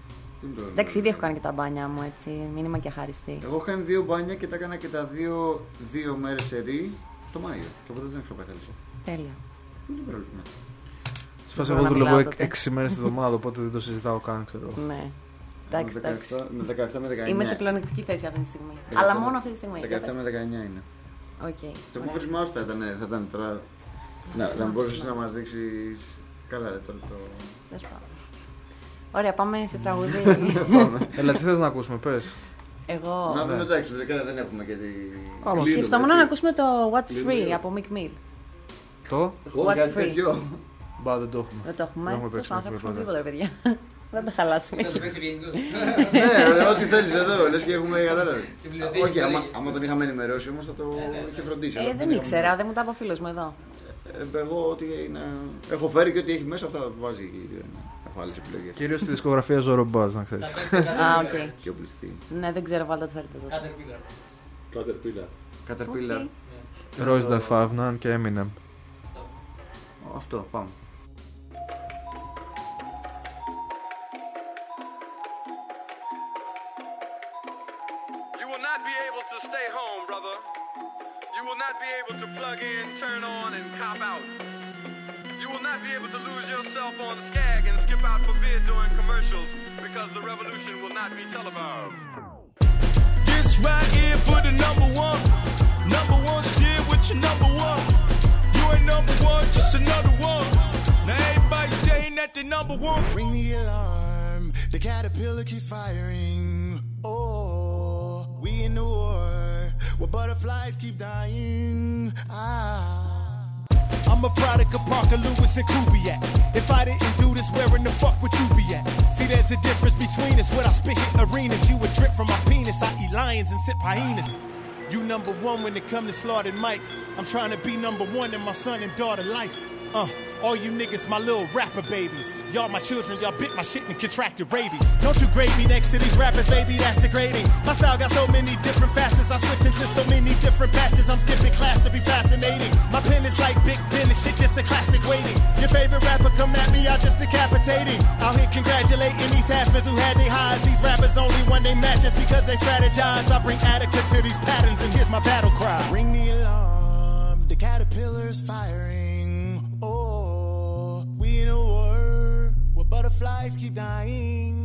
Εντάξει, ήδη έχω κάνει και τα μπάνια μου, έτσι. Μην είμαι και αχάριστη. Εγώ έχω κάνει δύο μπάνια και τα έκανα και τα δύο, δύο μέρες σερί το Μάιο. Και οπότε δεν έχω πεθάλει. Τέλεια. Δεν είναι πρόβλημα. Σφάσε, εγώ δουλεύω έξι μέρες τη εβδομάδα, οπότε δεν το συζητάω καν, ξέρω. Ναι. Εντάξει, εντάξει. Με δεκαεπτά με δεκαεννιά. Είμαι σε πλεονεκτική θέση αυτή τη στιγμή. Αλλά μόνο αυτή τη στιγμή. δεκαεπτά με δεκαεννιά είναι. Okay, το απόκρισμα όσο θα ήταν, θα ήταν τώρα. Να, να μπορούσε να μα δείξει. Καλά, τώρα το. Ωραία, πάμε σε τραγούδι. Έλα, τι θες να ακούσουμε, πες. Εγώ. Να δούμε το έξι, δεν έχουμε και τη. Σκεφτόμουν να ακούσουμε το What's Free από Mick Mill. Το What's Free. Μπα, δεν το έχουμε. Δεν το έχουμε. Δεν θα ακούσουμε τίποτα, ρε παιδιά. Δεν τα χαλάσουμε. Ναι, ό,τι θέλεις εδώ, λες και έχουμε καταλάβει. Όχι, άμα τον είχαμε ενημερώσει όμως θα το είχε φροντίσει. Ε, δεν ήξερα, δεν μου τα είπε ο φίλος μου εδώ. Εγώ ότι έχω φέρει και ό,τι έχει μέσα αυτά βάζει. Έχω άλλες επιλογές. Κυρίως στη δισκογραφία Zorro Buzz, να ξέρεις. Α, οκ. Και ο πληστή. Ναι, δεν ξέρω, βάλτε το φέρετε εδώ. Caterpillar. Caterpillar. Royce da Favnan και Eminem. Αυτό, πάμε. Stay home, brother. You will not be able to plug in, turn on, and cop out. You will not be able to lose yourself on the skag and skip out for beer during commercials because the revolution will not be televised. This right here for the number one. Number one shit with your number one. You ain't number one, just another one. Now everybody saying that they number one. Ring the alarm, the caterpillar keeps firing. Oh, we in the war. Where butterflies keep dying. Ah. I'm a product of Parker Lewis and Kubiak. If I didn't do this, where in the fuck would you be at? See, there's a difference between us. When I spit hit arenas, you would drip from my penis. I eat lions and sip hyenas. You number one when it come to slaughtered mics. I'm trying to be number one in my son and daughter life. Uh. All you niggas, my little rapper babies. Y'all my children, y'all bit my shit and contracted rabies. Don't you grade me next to these rappers, baby, that's degrading. My style got so many different facets, I switch into so many different passions. I'm skipping class to be fascinating. My pen is like Big Ben, this shit just a classic waiting. Your favorite rapper come at me, I just decapitating. Out here congratulating these haspers who had they highs. These rappers only when they match just because they strategize. I bring Attica to these patterns and here's my battle cry. Ring the alarm, the caterpillar's firing. Oh. We in a war where butterflies keep dying.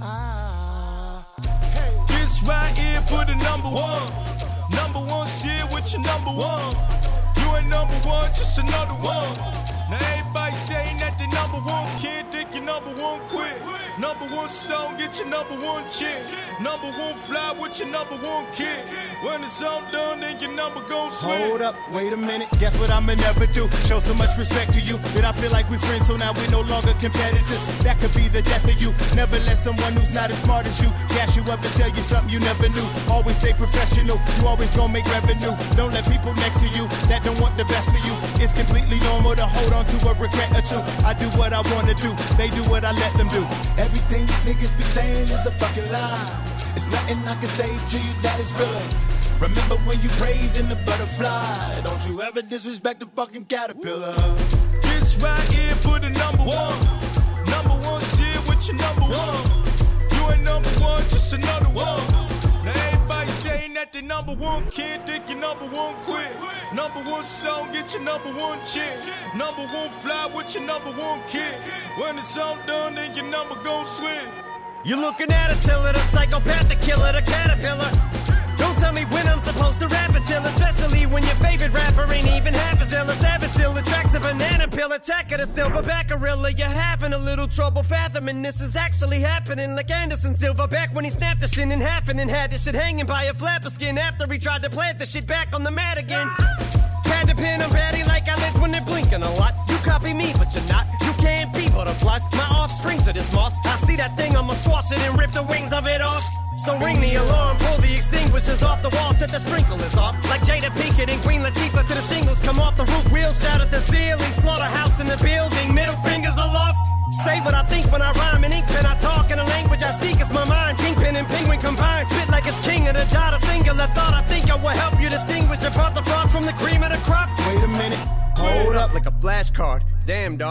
Ah, hey, this right here for the number one. Number one shit with your number one. You ain't number one, just another one. Now everybody saying that they number one kid, think your number one quit. Number one song, get your number one chick. Number one fly with your number one kid. When it's all done, then your number gon' switch. Hold up, wait a minute, guess what I'ma never do? Show so much respect to you that I feel like we're friends, so now we're no longer competitors. That could be the death of you. Never let someone who's not as smart as you gas you up and tell you something you never knew. Always stay professional, you always gon' make revenue. Don't let people next to you that don't want the best for you. It's completely normal to hold on to a regret or two. I do what I wanna do, they do what I let them do. Everything these niggas be saying is a fucking lie. It's nothing I can say to you that is real. Remember when you praising the butterfly. Don't you ever disrespect the fucking caterpillar. This right here for the number one. Number one shit with your number one. You ain't number one, just another one. Now everybody saying that they number one kid, think your number one quit. Number one song, get your number one chick. Number one fly with your number one kid. When it's all done, then your number gon' switch. You're looking at Attila, the psychopath, the killer, the caterpillar. Don't tell me when I'm supposed to rap until, especially when your favorite rapper ain't even half as ill as ever. Still attracts a banana peel, attack of the silverback gorilla. You're having a little trouble fathoming this is actually happening. Like Anderson Silverback when he snapped the shit in half and then had this shit hanging by a flap of skin after he tried to plant the shit back on the mat again. Had to pin them batty like eyelids when they're blinking a lot. You copy me, but you're not. You can't be butterflies. My offsprings of this moss. I see that thing, I'ma squash it and rip the wings of it off. So ring the alarm, pull the extinguishers off the wall, set the sprinklers off. Like Jada Pinkett and Queen Latifah till the shingles come off the roof. Wheels shout at the ceiling, slaughterhouse in the building, middle fingers aloft. Say what I think when I rhyme in ink pen, I talk in a language I speak, it's my mind. Kingpin and penguin combined, spit like it's king of the dot, a singular thought. I think I will help you distinguish apart the fraud from the cream of the crop. Wait a minute, hold up like a flashcard. Damn, dog.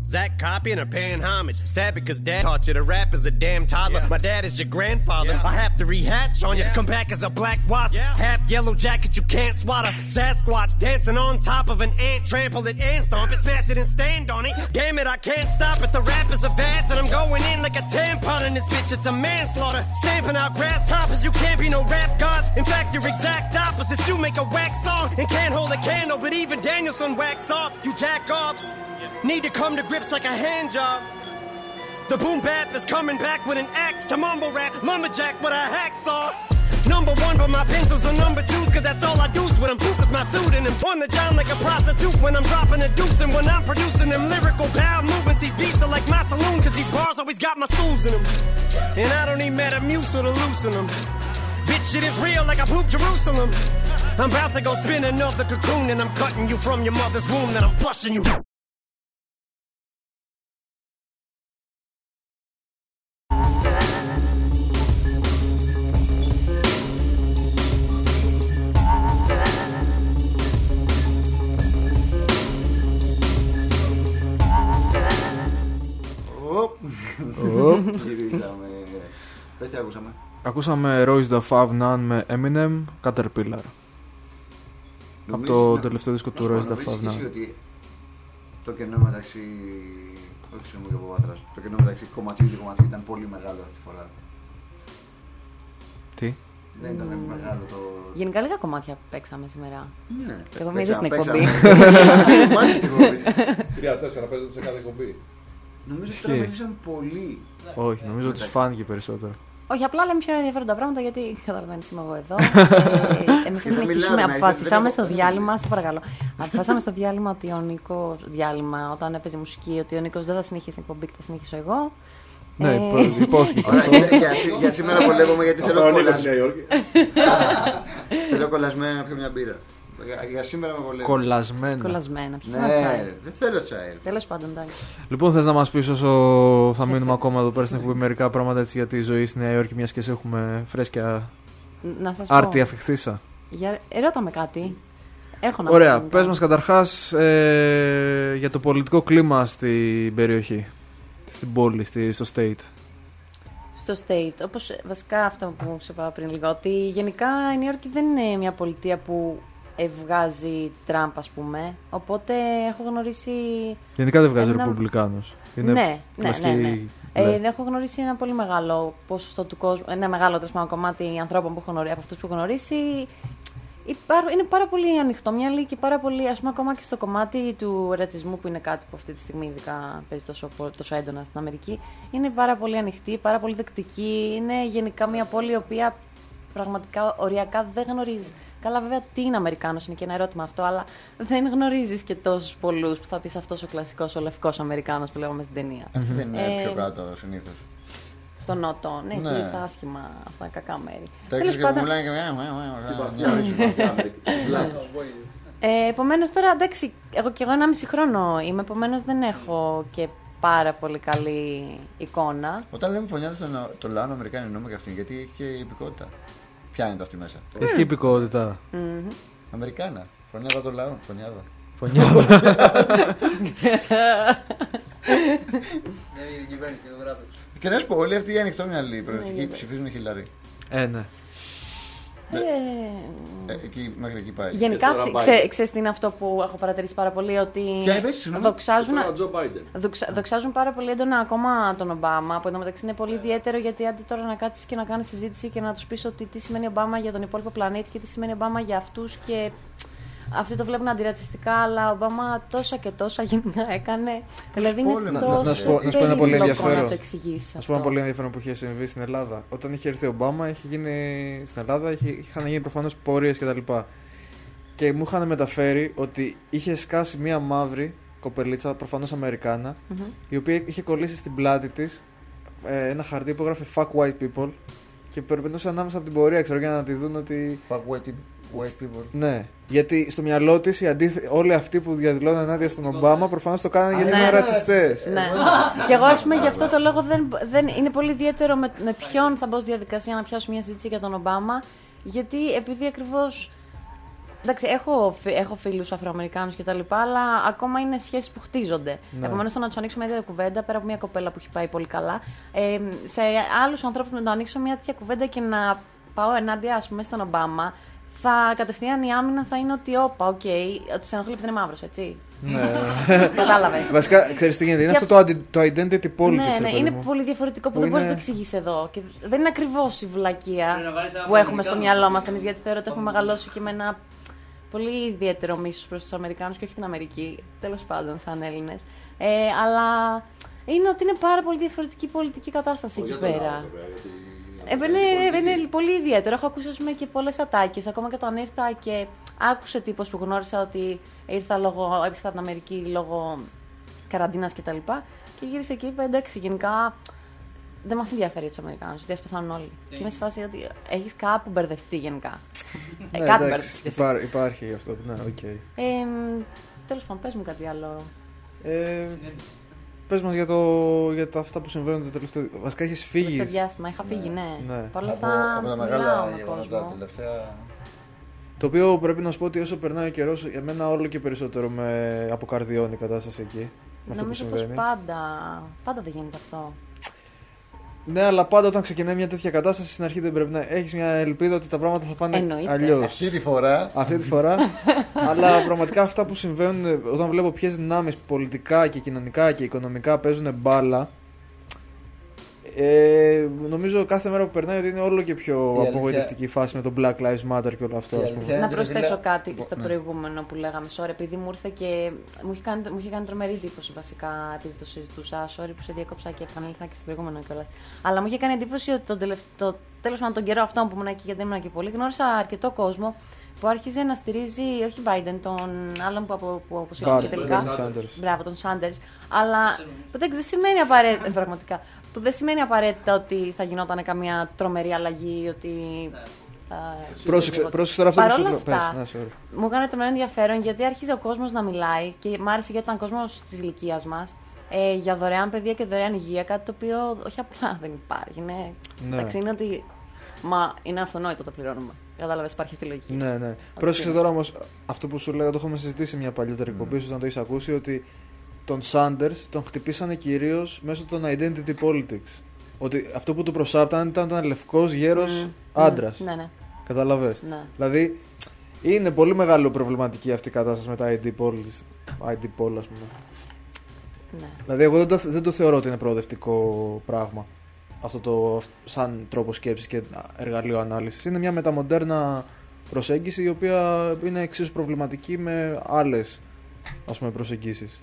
Zach copying or paying homage. Sad because dad taught you to rap as a damn toddler. Yeah. My dad is your grandfather. Yeah. I have to rehatch on you. Yeah. Come back as a black wasp. Yeah. Half yellow jacket you can't swatter. Sasquatch dancing on top of an ant. Trample it and stomp it, smash it and stand on it. Damn it, I can't stop it. The rap is a badge and I'm going in like a tampon in this bitch. It's a manslaughter. Stamping out grasshoppers. You can't be no rap gods. In fact, you're exact opposites. You make a wax song and can't hold a candle. But even Danielson wax off. You jack offs. Need to come to grips like a hand job. The boom bap is coming back with an axe to mumble rap. Lumberjack with a hacksaw. Number one, but my pencils are number twos, cause that's all I do when I'm poop is my suit. And I'm on the job like a prostitute when I'm dropping a deuce. And when I'm producing them lyrical power movements, these beats are like my saloon, cause these bars always got my stools in them. And I don't need Metamucil to loosen them. Bitch, shit is real like I poop Jerusalem. I'm about to go spin another cocoon, and I'm cutting you from your mother's womb, then I'm flushing you. Γυρίσαμε. Πες τι ακούσαμε. Ακούσαμε Royce the Five Nine με Eminem, Caterpillar. Από το τελευταίο δίσκο του Royce the Five Nine. Ότι το κενό μεταξύ. Όχι συγγνώμη και από βάθρας. Το κενό μεταξύ κομματιού και κομματιού ήταν πολύ μεγάλο αυτή τη φορά. Τι? Δεν ήταν μεγάλο το. Γενικά λίγα κομμάτια παίξαμε σήμερα. Ναι. Εγώ μην είδα στην εκπομπή. Μάλιστα την εκπομπή. Τρία τέσσερα παίζονται σε κάθε εκπομπή. Νομίζω ότι τώρα μιλήσαν πολύ. Όχι, νομίζω ότι τους φάνηκε περισσότερο. Όχι, απλά λέμε πιο ενδιαφέροντα πράγματα γιατί καταλαβαίνεις είμαι εγώ εδώ. ε, Εμείς θα συνεχίσουμε. Αποφασίσαμε στο διάλειμμα, σε παρακαλώ. Αποφασίσαμε στο διάλειμμα ότι ο Νίκος, διάλειμμα, όταν έπαιζε μουσική, ότι ο Νίκος δεν θα συνεχίσει την εκπομπή και θα συνεχίσω εγώ. Ναι, υπόθηκε αυτό. Για σήμερα βολεύομαι γιατί θέλω κολλασμένο. Θέλω κολλασμένο να πιω μια μπύρα. Για σήμερα με βολεύω. Κολλασμένα. Κολλασμένα. Ναι, δεν θέλω τσάι. Τέλος πάντων, εντάξει. Λοιπόν, θες να μας πεις όσο θα μείνουμε ακόμα εδώ πέρα στην εκπομπή μερικά πράγματα έτσι για τη ζωή στη Νέα Υόρκη, μιας και σε έχουμε φρέσκια άρτη αφιχθήσα. Για... Ερώτα με κάτι. Έχω να Ωραία, πες κάτι. Μας καταρχάς ε, για το πολιτικό κλίμα στην περιοχή, στην πόλη, στη, στο state. Στο state, όπως βασικά αυτό που σου είπα πριν λίγο, ότι γενικά η Νέα Υόρκη δεν είναι μια πολιτεία που βγάζει Τραμπ, ας πούμε. Οπότε έχω γνωρίσει. Γενικά δεν βγάζει ένα... Ρεπουμπλικάνους. Ναι, ναι, ναι, ναι, ναι. Ε, έχω γνωρίσει ένα πολύ μεγάλο ποσοστό του κόσμου, ένα μεγάλο τέλος κομμάτι ανθρώπων που έχω γνωρίσει, από αυτούς που έχω γνωρίσει. Είναι πάρα πολύ ανοιχτόμυαλοι και πάρα πολύ, ας πούμε, ακόμα και στο κομμάτι του ρατσισμού, που είναι κάτι που αυτή τη στιγμή ειδικά παίζει τόσο, τόσο έντονα στην Αμερική. Είναι πάρα πολύ ανοιχτή, πάρα πολύ δεκτική. Είναι γενικά μια πόλη η οποία πραγματικά οριακά δεν γνωρίζει. Καλά, βέβαια, τι είναι Αμερικάνος, είναι και ένα ερώτημα αυτό, αλλά δεν γνωρίζεις και τόσους πολλούς που θα πεις αυτός ο κλασικός, ο λευκός Αμερικάνος που λέγαμε στην ταινία. Αυτή δεν είναι ε, πιο κάτω συνήθως. Στο νότο, ναι, ναι. Και στα άσχημα, στα κακά μέρη. Τέλος πάντων. Που και ε, επομένως τώρα, εντάξει, εγώ και εγώ ένα μισή χρόνο είμαι, επομένως δεν έχω και πάρα πολύ καλή εικόνα. Όταν λέμε φωνιάδες στον το λαό Αμερικάνοι εννοούμε και αυτήν, γιατί έχει και υπηκότητα. Ποια είναι το αυτή μέσα. Έχει και υπηκότητα. Mm-hmm. Αμερικάνα. Φωνιάδα των λαών. Φωνιάδα. Φωνιάδα. Και να σου πω, όλοι αυτοί οι ανοιχτόμυαλοι προεδρικοί ψηφίζουν Χιλάρη. Ε, ναι. Ε, εκεί, μέχρι εκεί πάει. Γενικά, αυτή, ξέ, ξέρεις τι είναι αυτό που έχω παρατηρήσει πάρα πολύ, ότι δοξάζουν, δοξα, δοξάζουν πάρα πολύ έντονα ακόμα τον Ομπάμα, που εντωμεταξύ είναι πολύ ιδιαίτερο, γιατί άντε τώρα να κάτσεις και να κάνεις συζήτηση και να τους πεις ότι τι σημαίνει Ομπάμα για τον υπόλοιπο πλανήτη και τι σημαίνει Ομπάμα για αυτούς, και αυτοί το βλέπουν αντιρατσιστικά, αλλά ο Ομπάμα τόσα και τόσα γυμνά έκανε. Δηλαδή είναι τόσο να σου πω ένα πολύ ενδιαφέρον. Να το εξηγήσει. Να σου πω ένα πολύ ενδιαφέρον που είχε συμβεί στην Ελλάδα. Όταν είχε έρθει ο Ομπάμα, είχε γίνει στην Ελλάδα, είχε, είχαν γίνει προφανώς πορείες κτλ. Και, και μου είχαν μεταφέρει ότι είχε σκάσει μία μαύρη κοπελίτσα, προφανώς Αμερικάνα, mm-hmm. η οποία είχε κολλήσει στην πλάτη της ε, ένα χαρτί που έγραφε Fuck white people και περπατούσε ανάμεσα από την πορεία, ξέρω, για να τη δουν ότι. Fuck white people. White people. Ναι, γιατί στο μυαλό της αντίθε... όλοι αυτοί που διαδηλώνουν ενάντια στον Ομπάμα προφανώς το κάνανε γιατί είναι ρατσιστές. Ναι. Και εγώ, ας πούμε, γι' αυτό το λόγο δεν, δεν είναι πολύ ιδιαίτερο με, με ποιον θα μπω στη διαδικασία να πιάσω μια συζήτηση για τον Ομπάμα, γιατί επειδή ακριβώς Εντάξει, έχω, έχω φίλους Αφροαμερικάνους κτλ. Αλλά ακόμα είναι σχέσεις που χτίζονται. Ναι. Επομένως, το να τους ανοίξω μια τέτοια κουβέντα, πέρα από μια κοπέλα που έχει πάει πολύ καλά, ε, σε άλλους ανθρώπους να το ανοίξω μια τέτοια κουβέντα και να πάω ενάντια, ας πούμε, στον Ομπάμα, θα κατευθείαν η άμυνα θα είναι ότι, όπα, οκ, okay, ότι σε ενοχλεί επειδή είναι μαύρος, έτσι. Ναι. Κατάλαβες. Βασικά, ξέρεις τι γίνεται, είναι Και αυτό το, αντι- το identity politics. Ναι, ναι, είναι πολύ διαφορετικό που, που δεν μπορεί να το εξηγήσει εδώ. Και δεν είναι ακριβώς η βλακεία που έχουμε στο μυαλό μας εμείς, γιατί θεωρώ ότι έχουμε μεγαλώσει και με ένα πολύ ιδιαίτερο μίσος προς τους Αμερικάνους και όχι την Αμερική, τέλος πάντων, σαν Έλληνες. Ε, αλλά είναι ότι είναι πάρα πολύ διαφορετική πολιτική κατάσταση εκεί πέρα. Ε, είναι, είναι πολύ ιδιαίτερο. Έχω ακούσει πούμε, και πολλές ατάκες. Ακόμα και όταν ήρθα και άκουσε τύπος που γνώρισα ότι ήρθα, λόγω, ήρθα την Αμερική λόγω καραντίνας κτλ. Και, και γύρισε εκεί και είπε: εντάξει, γενικά δεν μας ενδιαφέρει τους Αμερικάνους, γιατί ας πεθάνουν όλοι. Yeah. Και είμαι σε φάση ότι έχεις κάπου μπερδευτεί γενικά. Ναι, ε, κάτι μπερδευτεί. Υπά, υπάρχει αυτό. Ναι, okay. ε, τέλος πάντων, πες μου κάτι άλλο. Ε, Πες μας για, το, για τα αυτά που συμβαίνουν το τελευταίο. Βασικά έχεις φύγει. Το διάστημα, είχα φύγει, ναι. ναι. Παρ' όλα αυτά, από τα μεγάλα γεγονότα τελευταία. Το οποίο πρέπει να σου πω ότι όσο περνάει ο καιρός, για μένα όλο και περισσότερο με αποκαρδιώνει η κατάσταση εκεί. Νομίζω πως πάντα, πάντα δεν γίνεται αυτό. Ναι, αλλά πάντα όταν ξεκινάει μια τέτοια κατάσταση στην αρχή δεν πρέπει να έχεις μια ελπίδα ότι τα πράγματα θα πάνε αλλιώς. Αυτή τη φορά. Αυτή τη φορά. Αλλά πραγματικά αυτά που συμβαίνουν, όταν βλέπω ποιες δυνάμεις πολιτικά και κοινωνικά και οικονομικά παίζουν μπάλα, ε, νομίζω κάθε μέρα που περνάει ότι είναι όλο και πιο η απογοητευτική η φάση με το Black Lives Matter και όλο αυτό. Ας πούμε. Να προσθέσω κάτι στο ναι. προηγούμενο που λέγαμε. Sorry, επειδή μου ήρθε και μου είχε κάνει, μου είχε κάνει τρομερή εντύπωση βασικά επειδή το συζητούσα. Sorry που σε διακόψα και επανήλθα και στο προηγούμενο κιόλας. Αλλά μου είχε κάνει εντύπωση ότι τον τελευταίο, τέλος πάντων τον καιρό αυτό που ήμουν εκεί γιατί ήμουν και πολύ, γνώρισα αρκετό κόσμο που άρχιζε να στηρίζει όχι Biden, τον άλλον που, από, που αποσύρθηκε τελικά. Μπράβο, τον Sanders. Αλλά δεν σημαίνει απαραίτητα. Πραγματικά. Που δεν σημαίνει απαραίτητα ότι θα γινόταν καμία τρομερή αλλαγή, ότι. Πρόσεξε, πρόσεξε τώρα αυτό που σου λέω. Μου έκανε τρομερό ενδιαφέρον γιατί άρχιζε ο κόσμος να μιλάει και μ' άρεσε γιατί ήταν κόσμος της ηλικίας μας ε, για δωρεάν παιδεία και δωρεάν υγεία. Κάτι το οποίο όχι απλά δεν υπάρχει. Ναι. Εντάξει, είναι ότι. Μα είναι αυτονόητο το πληρώνουμε. Κατάλαβες, υπάρχει αυτή η λογική. Ναι, ναι. Πρόσεξε τώρα όμως αυτό που σου λέω, το έχουμε συζητήσει μια παλιότερη εκπομπή, mm. να το έχεις ακούσει, ότι τον Sanders τον χτυπήσανε κυρίως μέσω των identity politics. Ότι αυτό που του προσάπταν ήταν ένα λευκός γέρος mm. άντρας. Ναι, ναι. Καταλαβες. Ναι. Δηλαδή είναι πολύ μεγάλο προβληματική αυτή η κατάσταση με τα άι ντι politics. άι ντι poll, ας πούμε. Ναι. Δηλαδή εγώ δεν το, δεν το θεωρώ ότι είναι προοδευτικό πράγμα. Αυτό το σαν τρόπο σκέψης και εργαλείο ανάλυσης. Είναι μια μεταμοντέρνα προσέγγιση η οποία είναι εξίσου προβληματική με άλλες, ας πούμε, προσεγγίσεις.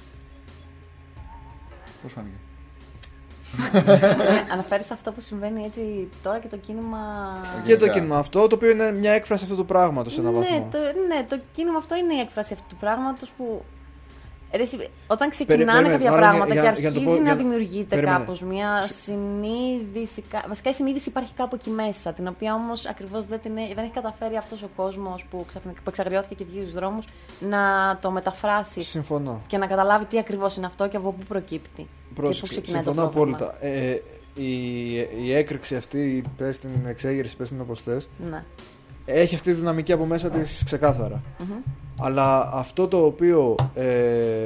Πώς φάνηκε? Αναφέρεις αυτό που συμβαίνει έτσι τώρα και το κίνημα. Και το κίνημα αυτό, το οποίο είναι μια έκφραση αυτού του πράγματος σε έναν ναι, βαθμό. Το, ναι, το κίνημα αυτό είναι η έκφραση αυτού του πράγματος που. Ρε, όταν ξεκινάνε κάποια μάλλον, πράγματα για, και για, αρχίζει για να για, δημιουργείται περίμενε. κάπως μια συνείδηση. Βασικά η συνείδηση υπάρχει κάπου εκεί μέσα, την οποία όμως ακριβώς δεν, δεν έχει καταφέρει αυτός ο κόσμος που, που εξαγριώθηκε και βγήκε στους δρόμους να το μεταφράσει. Συμφωνώ. Και να καταλάβει τι ακριβώς είναι αυτό και από πού προκύπτει. Πρόσεξε, συμφωνώ απόλυτα. Ε, η, η έκρηξη αυτή, πες την εξέγερση, πες την όπως θες, ναι. έχει αυτή τη δυναμική από μέσα της ξεκάθαρα. Mm-hmm. Αλλά αυτό το οποίο ε,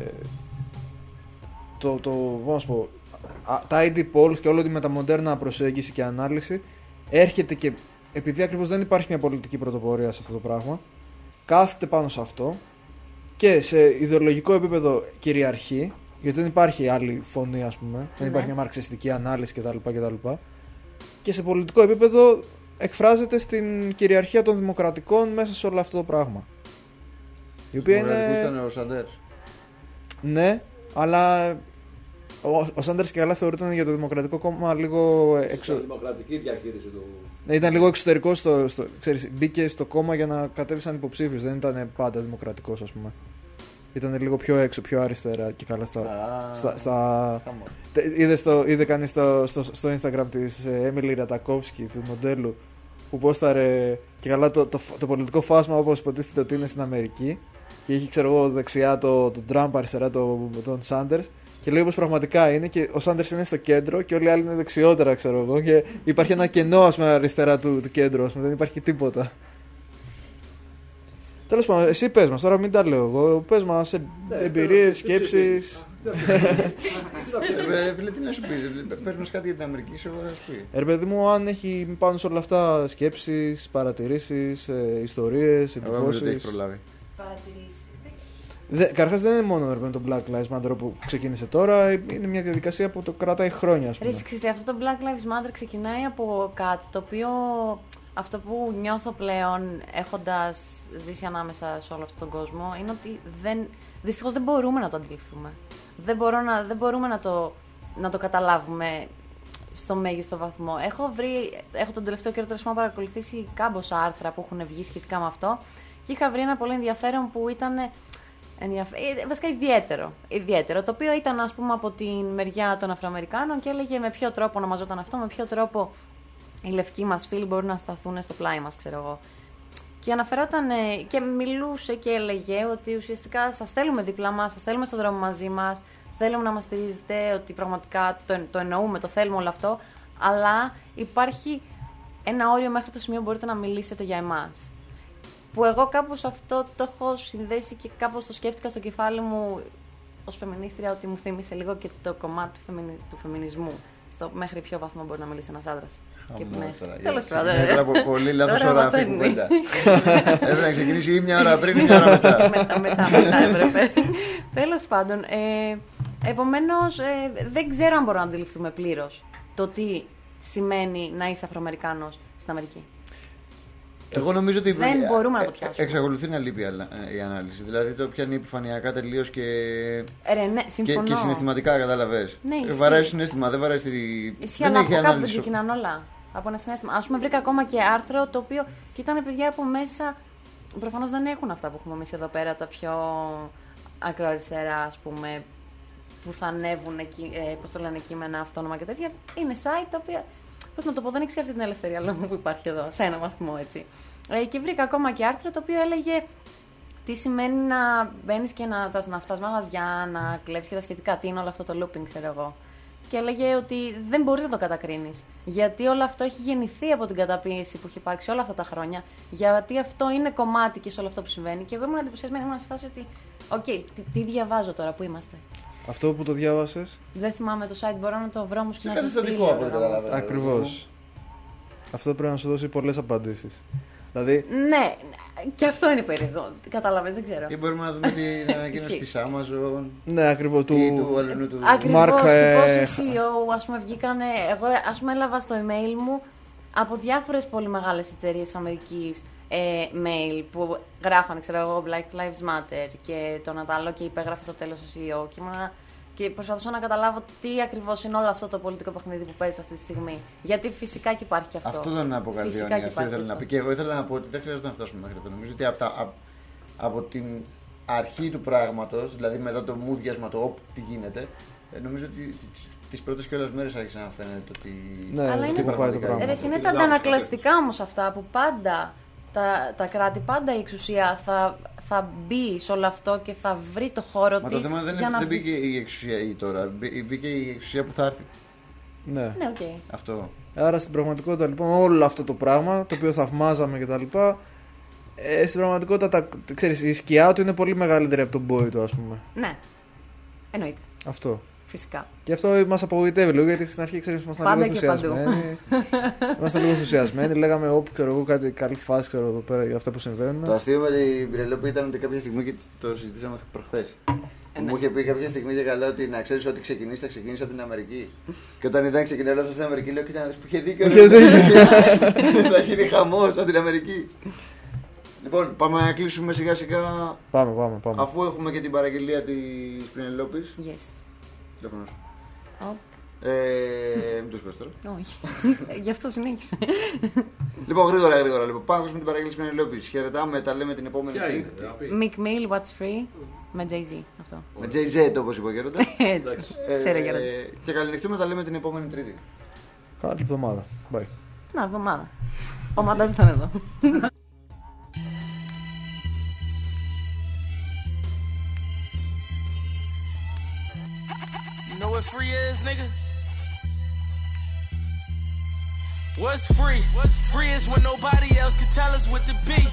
το, το, πώς πω, τα άι ντι polls και όλη τη μεταμοντέρνα προσέγγιση και ανάλυση έρχεται και επειδή ακριβώς δεν υπάρχει μια πολιτική πρωτοπορία σε αυτό το πράγμα, κάθεται πάνω σε αυτό και σε ιδεολογικό επίπεδο κυριαρχεί, γιατί δεν υπάρχει άλλη φωνή, ας πούμε, δεν υπάρχει μια μαρξιστική ανάλυση κτλ. κτλ. Και σε πολιτικό επίπεδο εκφράζεται στην κυριαρχία των δημοκρατικών μέσα σε όλο αυτό το πράγμα. Η οποία είναι... ήταν ο Σαντέρς. Ναι, αλλά ο, ο Σάντερς και καλά θεωρούταν για το Δημοκρατικό Κόμμα λίγο εξω... δημοκρατική διαχείριση του... Ναι, ήταν λίγο εξωτερικό στο, στο, ξέρεις, μπήκε στο κόμμα για να κατέβει σαν υποψήφιος, δεν ήταν πάντα δημοκρατικός, ας πούμε. Ήταν λίγο πιο έξω, πιο αριστερά και καλά στα... Ah, στα, στα... Είδε, στο, είδε κανείς στο, στο, στο Instagram της Έμιλι Ρατακόφσκι, του μοντέλου, που πόσταρε και καλά το, το, το, το πολιτικό φάσμα όπως υποτίθεται ότι είναι στην Αμερική. Και είχε, ξέρω εγώ, δεξιά τον το Τραμπ, αριστερά τον το Σάντερς. Και λέει πως πραγματικά είναι και ο Σάντερς είναι στο κέντρο και όλοι οι άλλοι είναι δεξιότερα, ξέρω εγώ. Και υπάρχει ένα κενό, ας πούμε, αριστερά του, του κέντρου, ας πούμε, δεν υπάρχει τίποτα. Τέλος πάντων, εσύ πες μας, τώρα μην τα λέω εγώ. Πες μας εμπειρίες, σκέψεις. Φίλε, τι να σου πει, παίρνεις κάτι για την Αμερική, ξέρω εγώ θα σου πει. Ρε παιδί μου, αν έχει πάνω σε όλα αυτά σκέψεις, παρατηρήσεις, ε, ιστορίες, εντυπώσεις. Εγώ δεν έχει προλάβει. Παρατηρήσεις. Καταρχάς δεν είναι μόνο ρε, το Black Lives Matter που ξεκίνησε τώρα, είναι μια διαδικασία που το κρατάει χρόνια, ας πούμε. Ρε, ξέρετε, αυτό το Black Lives Matter ξεκινάει από κάτι το οποίο αυτό που νιώθω πλέον έχοντας ζήσει ανάμεσα σε όλο αυτόν τον κόσμο είναι ότι δεν, δυστυχώς δεν μπορούμε να το αντιληφθούμε. Δεν, μπορώ να, δεν μπορούμε να το, να το καταλάβουμε στο μέγιστο βαθμό. Έχω, βρει, έχω τον τελευταίο καιρό τέλος πάντων παρακολουθήσει κάμποσα άρθρα που έχουν βγει σχετικά με αυτό και είχα βρει ένα πολύ ενδιαφέρον που ήταν ενδιαφ... βασικά ιδιαίτερο, ιδιαίτερο, το οποίο ήταν ας πούμε από τη μεριά των Αφροαμερικάνων και έλεγε με ποιο τρόπο ονομαζόταν αυτό, με ποιο τρόπο οι λευκοί μας φίλοι μπορούν να σταθούν στο πλάι μας, ξέρω εγώ. Και αναφερόταν και μιλούσε και έλεγε ότι ουσιαστικά σας θέλουμε δίπλα μας, σας θέλουμε στον δρόμο μαζί μας, θέλουμε να μας στηρίζετε, ότι πραγματικά το, το εννοούμε, το θέλουμε όλο αυτό, αλλά υπάρχει ένα όριο μέχρι το σημείο που μπορείτε να μιλήσετε για εμάς. Που εγώ κάπως αυτό το έχω συνδέσει και κάπως το σκέφτηκα στο κεφάλι μου ως φεμινίστρια, ότι μου θύμισε λίγο και το κομμάτι του, φεμινι... του φεμινισμού. Στο μέχρι ποιο βαθμό μπορεί να μιλήσει ένας άντρας. Τέλος πάντων. Τώρα από πολύ λάθος ώρα αυτή η κουβέντα. Έπρεπε να ξεκινήσει ή μια ώρα πριν ή μια ώρα μετά. Μετά, μετά, μετά έπρεπε. Τέλος πάντων. Ε, επομένως, ε, δεν ξέρω αν μπορούμε να αντιληφθούμε πλήρως το τι σημαίνει να είσαι Αφροαμερικάνος στην Αμερική. Εγώ νομίζω ότι δεν μπορούμε να το πιάσουμε. Εξακολουθεί να λείπει η ανάλυση. Δηλαδή το πιάνει επιφανειακά τελείως και... Ρε, ναι, και, και συναισθηματικά, κατάλαβες. Ναι, βαράει συναίσθημα, δεν βαράει τη. Ισχύει, αλλά από κάπου δεν ξεκινάνε όλα. Από ένα συναίσθημα. Ας πούμε, βρήκα ακόμα και άρθρο το οποίο. Και ήταν παιδιά από μέσα. Προφανώς δεν έχουν αυτά που έχουμε εμείς εδώ πέρα, τα πιο ακροαριστερά, ας πούμε, που θα ανέβουν εκεί, ε, πώς το λένε, κείμενα αυτόνομα και τέτοια. Είναι site τα οποία. Πώς να το πω, δεν έχει αυτή την ελευθερία λόγω που υπάρχει εδώ, σε ένα βαθμό έτσι. Ε, και βρήκα ακόμα και άρθρο το οποίο έλεγε τι σημαίνει να μπαίνει και να, να σπάς μαγαζιά, να κλέψεις και τα σχετικά. Τι είναι όλο αυτό το looping, ξέρω εγώ. Και έλεγε ότι δεν μπορείς να το κατακρίνεις. Γιατί όλο αυτό έχει γεννηθεί από την καταπίεση που έχει υπάρξει όλα αυτά τα χρόνια. Γιατί αυτό είναι κομμάτι και σε όλο αυτό που συμβαίνει. Και εγώ ήμουν εντυπωσιασμένη, ήμουν σε φάση ότι. Οκ, okay, τι, τι διαβάζω τώρα, πού είμαστε. Αυτό που το διάβασες. Δεν θυμάμαι το site, μπορώ να το βρω όμως και να το στείλω. Ακριβώς. Αυτό πρέπει να σου δώσει πολλές απαντήσεις. Δηλαδή... Ναι, και αυτό είναι περίεργο. Κατάλαβες, δεν ξέρω. Ή μπορούμε να δούμε την ανακοίνωση της Amazon. Ναι, ακριβώς. Του, του αλλού του. Ακριβώς. Mark, και πόσοι σι ι ο, ας πούμε, βγήκανε. Εγώ, ας πούμε, έλαβα στο email μου από διάφορες πολύ μεγάλες εταιρείες Αμερικής ε, mail που γράφανε, ξέρω εγώ, Black Lives Matter και το Νατάλο και υπέγραφε στο τέλος ο σι ι ο. Και ήμουνα... Και προσπαθούσα να καταλάβω τι ακριβώς είναι όλο αυτό το πολιτικό παιχνίδι που παίζεται αυτή τη στιγμή. Γιατί φυσικά και υπάρχει και αυτό. Αυτό δεν είναι αποκαλύπτει. Αυτό ήθελα να πει. Και εγώ ήθελα να πω ότι δεν χρειάζεται να φτάσουμε μέχρι εδώ. Νομίζω ότι από, τα, από, από την αρχή του πράγματος, δηλαδή μετά το μούδιασμα, το όπ, τι γίνεται, νομίζω ότι τις πρώτες και όλες μέρες άρχισε να φαίνεται ότι. Ναι, αλλά είναι, πάει το πράγμα. Ρε, είναι τα αντανακλαστικά όμως αυτά που πάντα τα, τα κράτη, πάντα η εξουσία θα. θα μπει σε όλο αυτό και θα βρει το χώρο Μα της. Το θέμα δεν, για είναι, να... δεν μπήκε η εξουσία ή τώρα, μπήκε η εξουσία που θα έρθει. Ναι, ναι okay. Αυτό. Άρα στην πραγματικότητα λοιπόν όλο αυτό το πράγμα το οποίο θαυμάζαμε και τα λοιπά, ε, στην πραγματικότητα τα, ξέρεις, η σκιά του είναι πολύ μεγαλύτερη από τον μπόι του, ας πούμε. Ναι, εννοείται. Αυτό. Φυσικά. Και αυτό μας απογοητεύει λίγο, γιατί στην αρχή ξέρεις ήμασταν λίγο ενθουσιασμένοι. Ήμασταν λίγο ενθουσιασμένοι, λέγαμε όπου ξέρω εγώ κάτι καλή φάση ξέρω εδώ πέρα για αυτά που συμβαίνουν. Το αστείο με την Πυρελόπη ήταν ότι κάποια στιγμή και το συζητήσαμε προχθές. Που μου είχε πει κάποια στιγμή για καλά ότι να ξέρεις ότι ξεκινήσει, θα ξεκινήσει από την Αμερική. Και όταν είδα να ξεκινάει όλα στην Αμερική, λέω: κοίτα, που είχε δίκιο. Θα γίνει χαμός από την Αμερική. Λοιπόν, πάμε να κλείσουμε σιγά σιγά. Πάμε, πάμε, πάμε. Αφού έχουμε και την παραγγελία της Πινελόπης. Yes. Τηλέφωνο σου. Oh. Ε, μην το σηκώσεις τώρα. Όχι. Γι' αυτό συνέχισε. Λοιπόν, γρήγορα, γρήγορα. Λοιπόν, πάμε με την παραγγελία της Πινελόπης. Χαιρετάμε, τα λέμε την επόμενη Τρίτη. Mick Mill, What's Free. Με Jay-Z. Αυτό. Με Jay-Z, όπως είπε ο Γέροντα. Έτσι. Ξέρω, Γέροντα. Και καληνυχτούμε, τα λέμε την επόμενη Τρίτη. Καλή εβδομάδα. Bye. Να, εβδομάδα. Ο Μαντάς ήταν εδώ. You know what free is, nigga? What's free? Free is when nobody else can tell us what to be.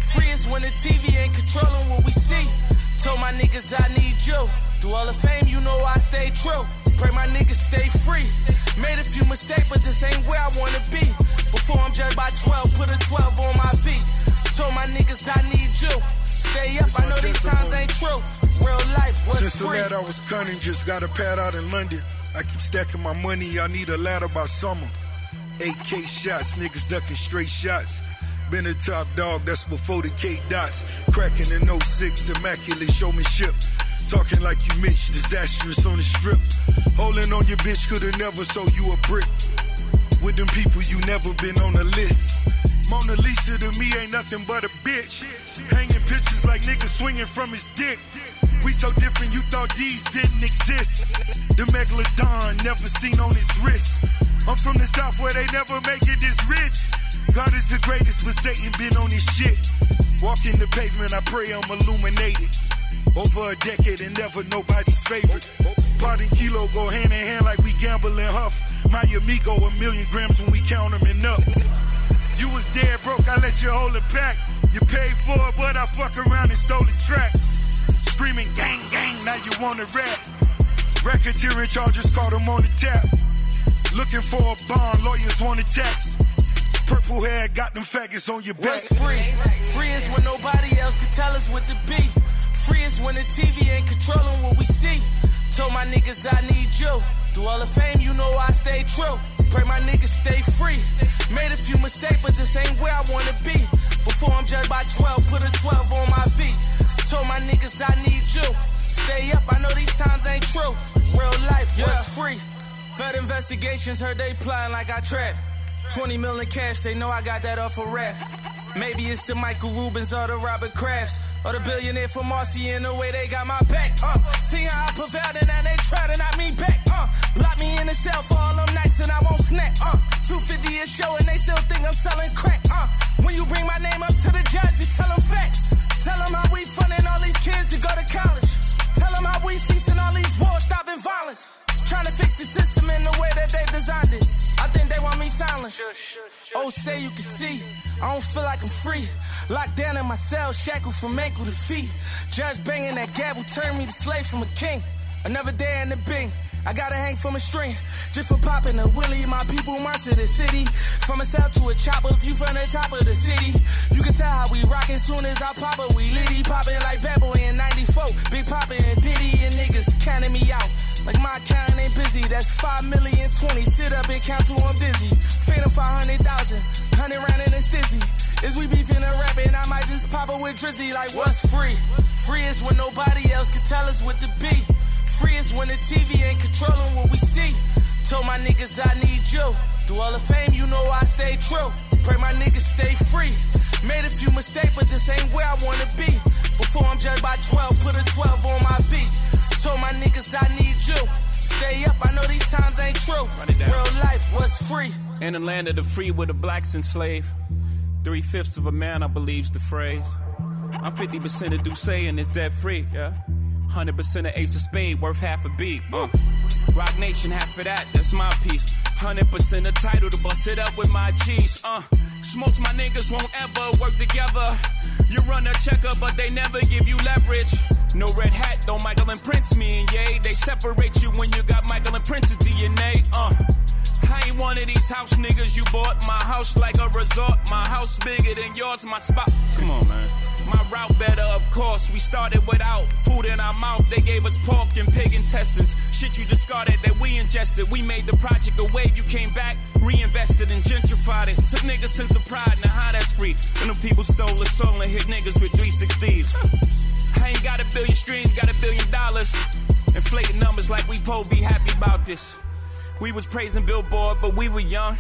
Free is when the T V ain't controlling what we see. Told my niggas I need you. Through all the fame, you know I stay true. Pray my niggas stay free. Made a few mistakes, but this ain't where I wanna be. Before I'm judged by twelve, put a twelve on my feet. Told my niggas I need you. Stay up, I know these times ain't true. Real life was Since free. the lad I was cunning, just got a pad out in London. I keep stacking my money, I need a ladder by summer. A K shots, niggas ducking straight shots. Been a top dog, that's before the K dots. Cracking in oh six, immaculate showmanship. Talking like you Mitch, disastrous on the strip. Holding on your bitch, coulda never sold you a brick. With them people, you never been on the list. Mona Lisa to me ain't nothing but a bitch. Hanging pictures like niggas swinging from his dick. We so different, you thought these didn't exist. The Megalodon, never seen on his wrist. I'm from the south where they never make it this rich. God is the greatest, but Satan been on his shit. Walking the pavement, I pray I'm illuminated. Over a decade and never nobody's favorite. Pot and kilo go hand in hand like we gamble and huff. My amigo, a million grams when we count them and up. You was dead broke, I let you hold it back. You paid for it, but I fuck around and stole the track. Screaming gang, gang, now you wanna rap. Racketeering charges, caught them on the tap. Looking for a bond, lawyers want a tax. Purple hair, got them faggots on your back. What's free? Free is when nobody else can tell us what to be. Free is when the T V ain't controlling what we see. Told my niggas I need you. Through all the fame, you know I stay true. Pray my niggas stay free. Made a few mistakes, but this ain't where I wanna be. Before I'm judged by twelve, put a twelve on my feet. Told my niggas I need you. Stay up, I know these times ain't true. Real life was yeah. free. Fed investigations, heard they plotting like I trapped. twenty million cash, they know I got that off a rap. Maybe it's the Michael Rubens or the Robert Krafts. Or the billionaire from Marcy in the way they got my back. Uh, see how I prevailed and now they try to knock me back. Uh, lock me in the cell for all them nights and I won't snack. Uh, two fifty a show and they still think I'm selling crack. Uh, when you bring my name up to the judge, you tell them facts. Tell them how we funding all these kids to go to college. Tell them how we ceasing all these wars, stopping violence. Trying to fix the system in the way that they designed it. I think they want me silenced. Oh, say you can see, I don't feel like I'm free. Locked down in my cell, shackled from ankle to feet. Judge banging that gavel turned me to slave from a king. Another day in the bing, I gotta hang from a string. Just for popping a willie, my people march to the city. From a cell to a chopper, view from the top of the city. You can tell how we rockin' soon as I pop it. We litty poppin' like Bad Boy in ninety-four. Big Poppin' and Diddy and niggas counting me out. Like my account ain't busy, that's five million twenty. Sit up and count till I'm dizzy. Phantom five hundred thousand, hundred round in a stizzy. Is we beefing or rapping, I might just pop it with Drizzy. Like what's free? Free is when nobody else can tell us what to be. Free is when the T V ain't controlling what we see. Told my niggas I need you. Through all the fame, you know I stay true. Pray my niggas stay free. Made a few mistakes, but this ain't where I wanna be. Before I'm judged by twelve, put a twelve on my feet. Told my niggas I need you. Stay up, I know these times ain't true. Real life was free. In the land of the free where the blacks enslaved. Three-fifths of a man, I believe's the phrase. I'm fifty percent of Duce and it's debt free, yeah. one hundred percent of Ace of Spade, worth half a beat, uh. Rock Nation, half of that, that's my piece. one hundred percent of title to bust it up with my G's, uh. Most my niggas won't ever work together. You run a checker, but they never give you leverage. No red hat, don't Michael and Prince me and yay. They separate you when you got Michael and Prince's D N A, uh. I ain't one of these house niggas you bought. My house like a resort. My house bigger than yours, my spot. Come on, man. My route better, of course. We started without food in our mouth. They gave us pork and pig intestines. Shit you discarded that we ingested. We made the project a wave. You came back, reinvested and gentrified it. Took niggas sense of pride, now how that's free? When them people stole the soul and hit niggas with three sixties. I ain't got a billion streams, got a billion dollars. Inflating numbers like we po be happy about this. We was praising Billboard, but we were young.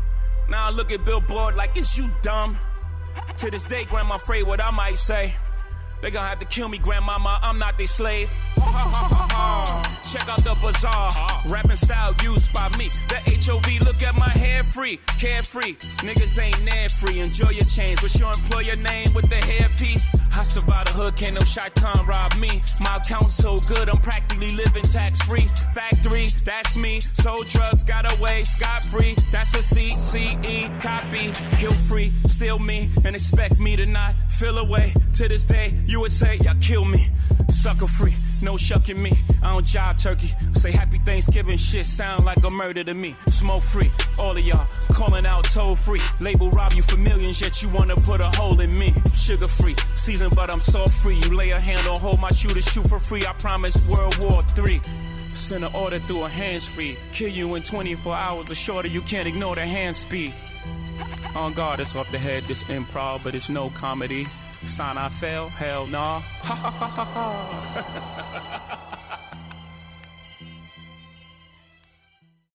Now I look at Billboard like, is you dumb? To this day, grandma afraid what I might say. They gon' have to kill me, grandmama, I'm not their slave. Ha ha ha ha ha. Check out the bazaar. Rapping style used by me. The H O V, look at my hair free. Carefree. Niggas ain't near free. Enjoy your chains. What's your employer name with the hairpiece? I survived the hood, can't no shaitan rob me. My account's so good, I'm practically living tax free. Factory, that's me. Sold drugs, got away scot free. That's a C C E copy. Kill free, still me, and expect me to not feel away. To this day, you would say, y'all kill me. Sucker free, no shucking me. I don't jive turkey. Say happy Thanksgiving, shit sound like a murder to me. Smoke free, all of y'all calling out toll free. Label rob you for millions, yet you wanna put a hole in me. Sugar free, season but I'm salt free. You lay a hand on hold my shooter, shoot for free. I promise World War Three. Send an order through a hands free. Kill you in twenty-four hours or shorter, you can't ignore the hand speed. On guard, it's off the head, this improv, but it's no comedy. Sign I fail, hell nah. Ha ha ha ha ha.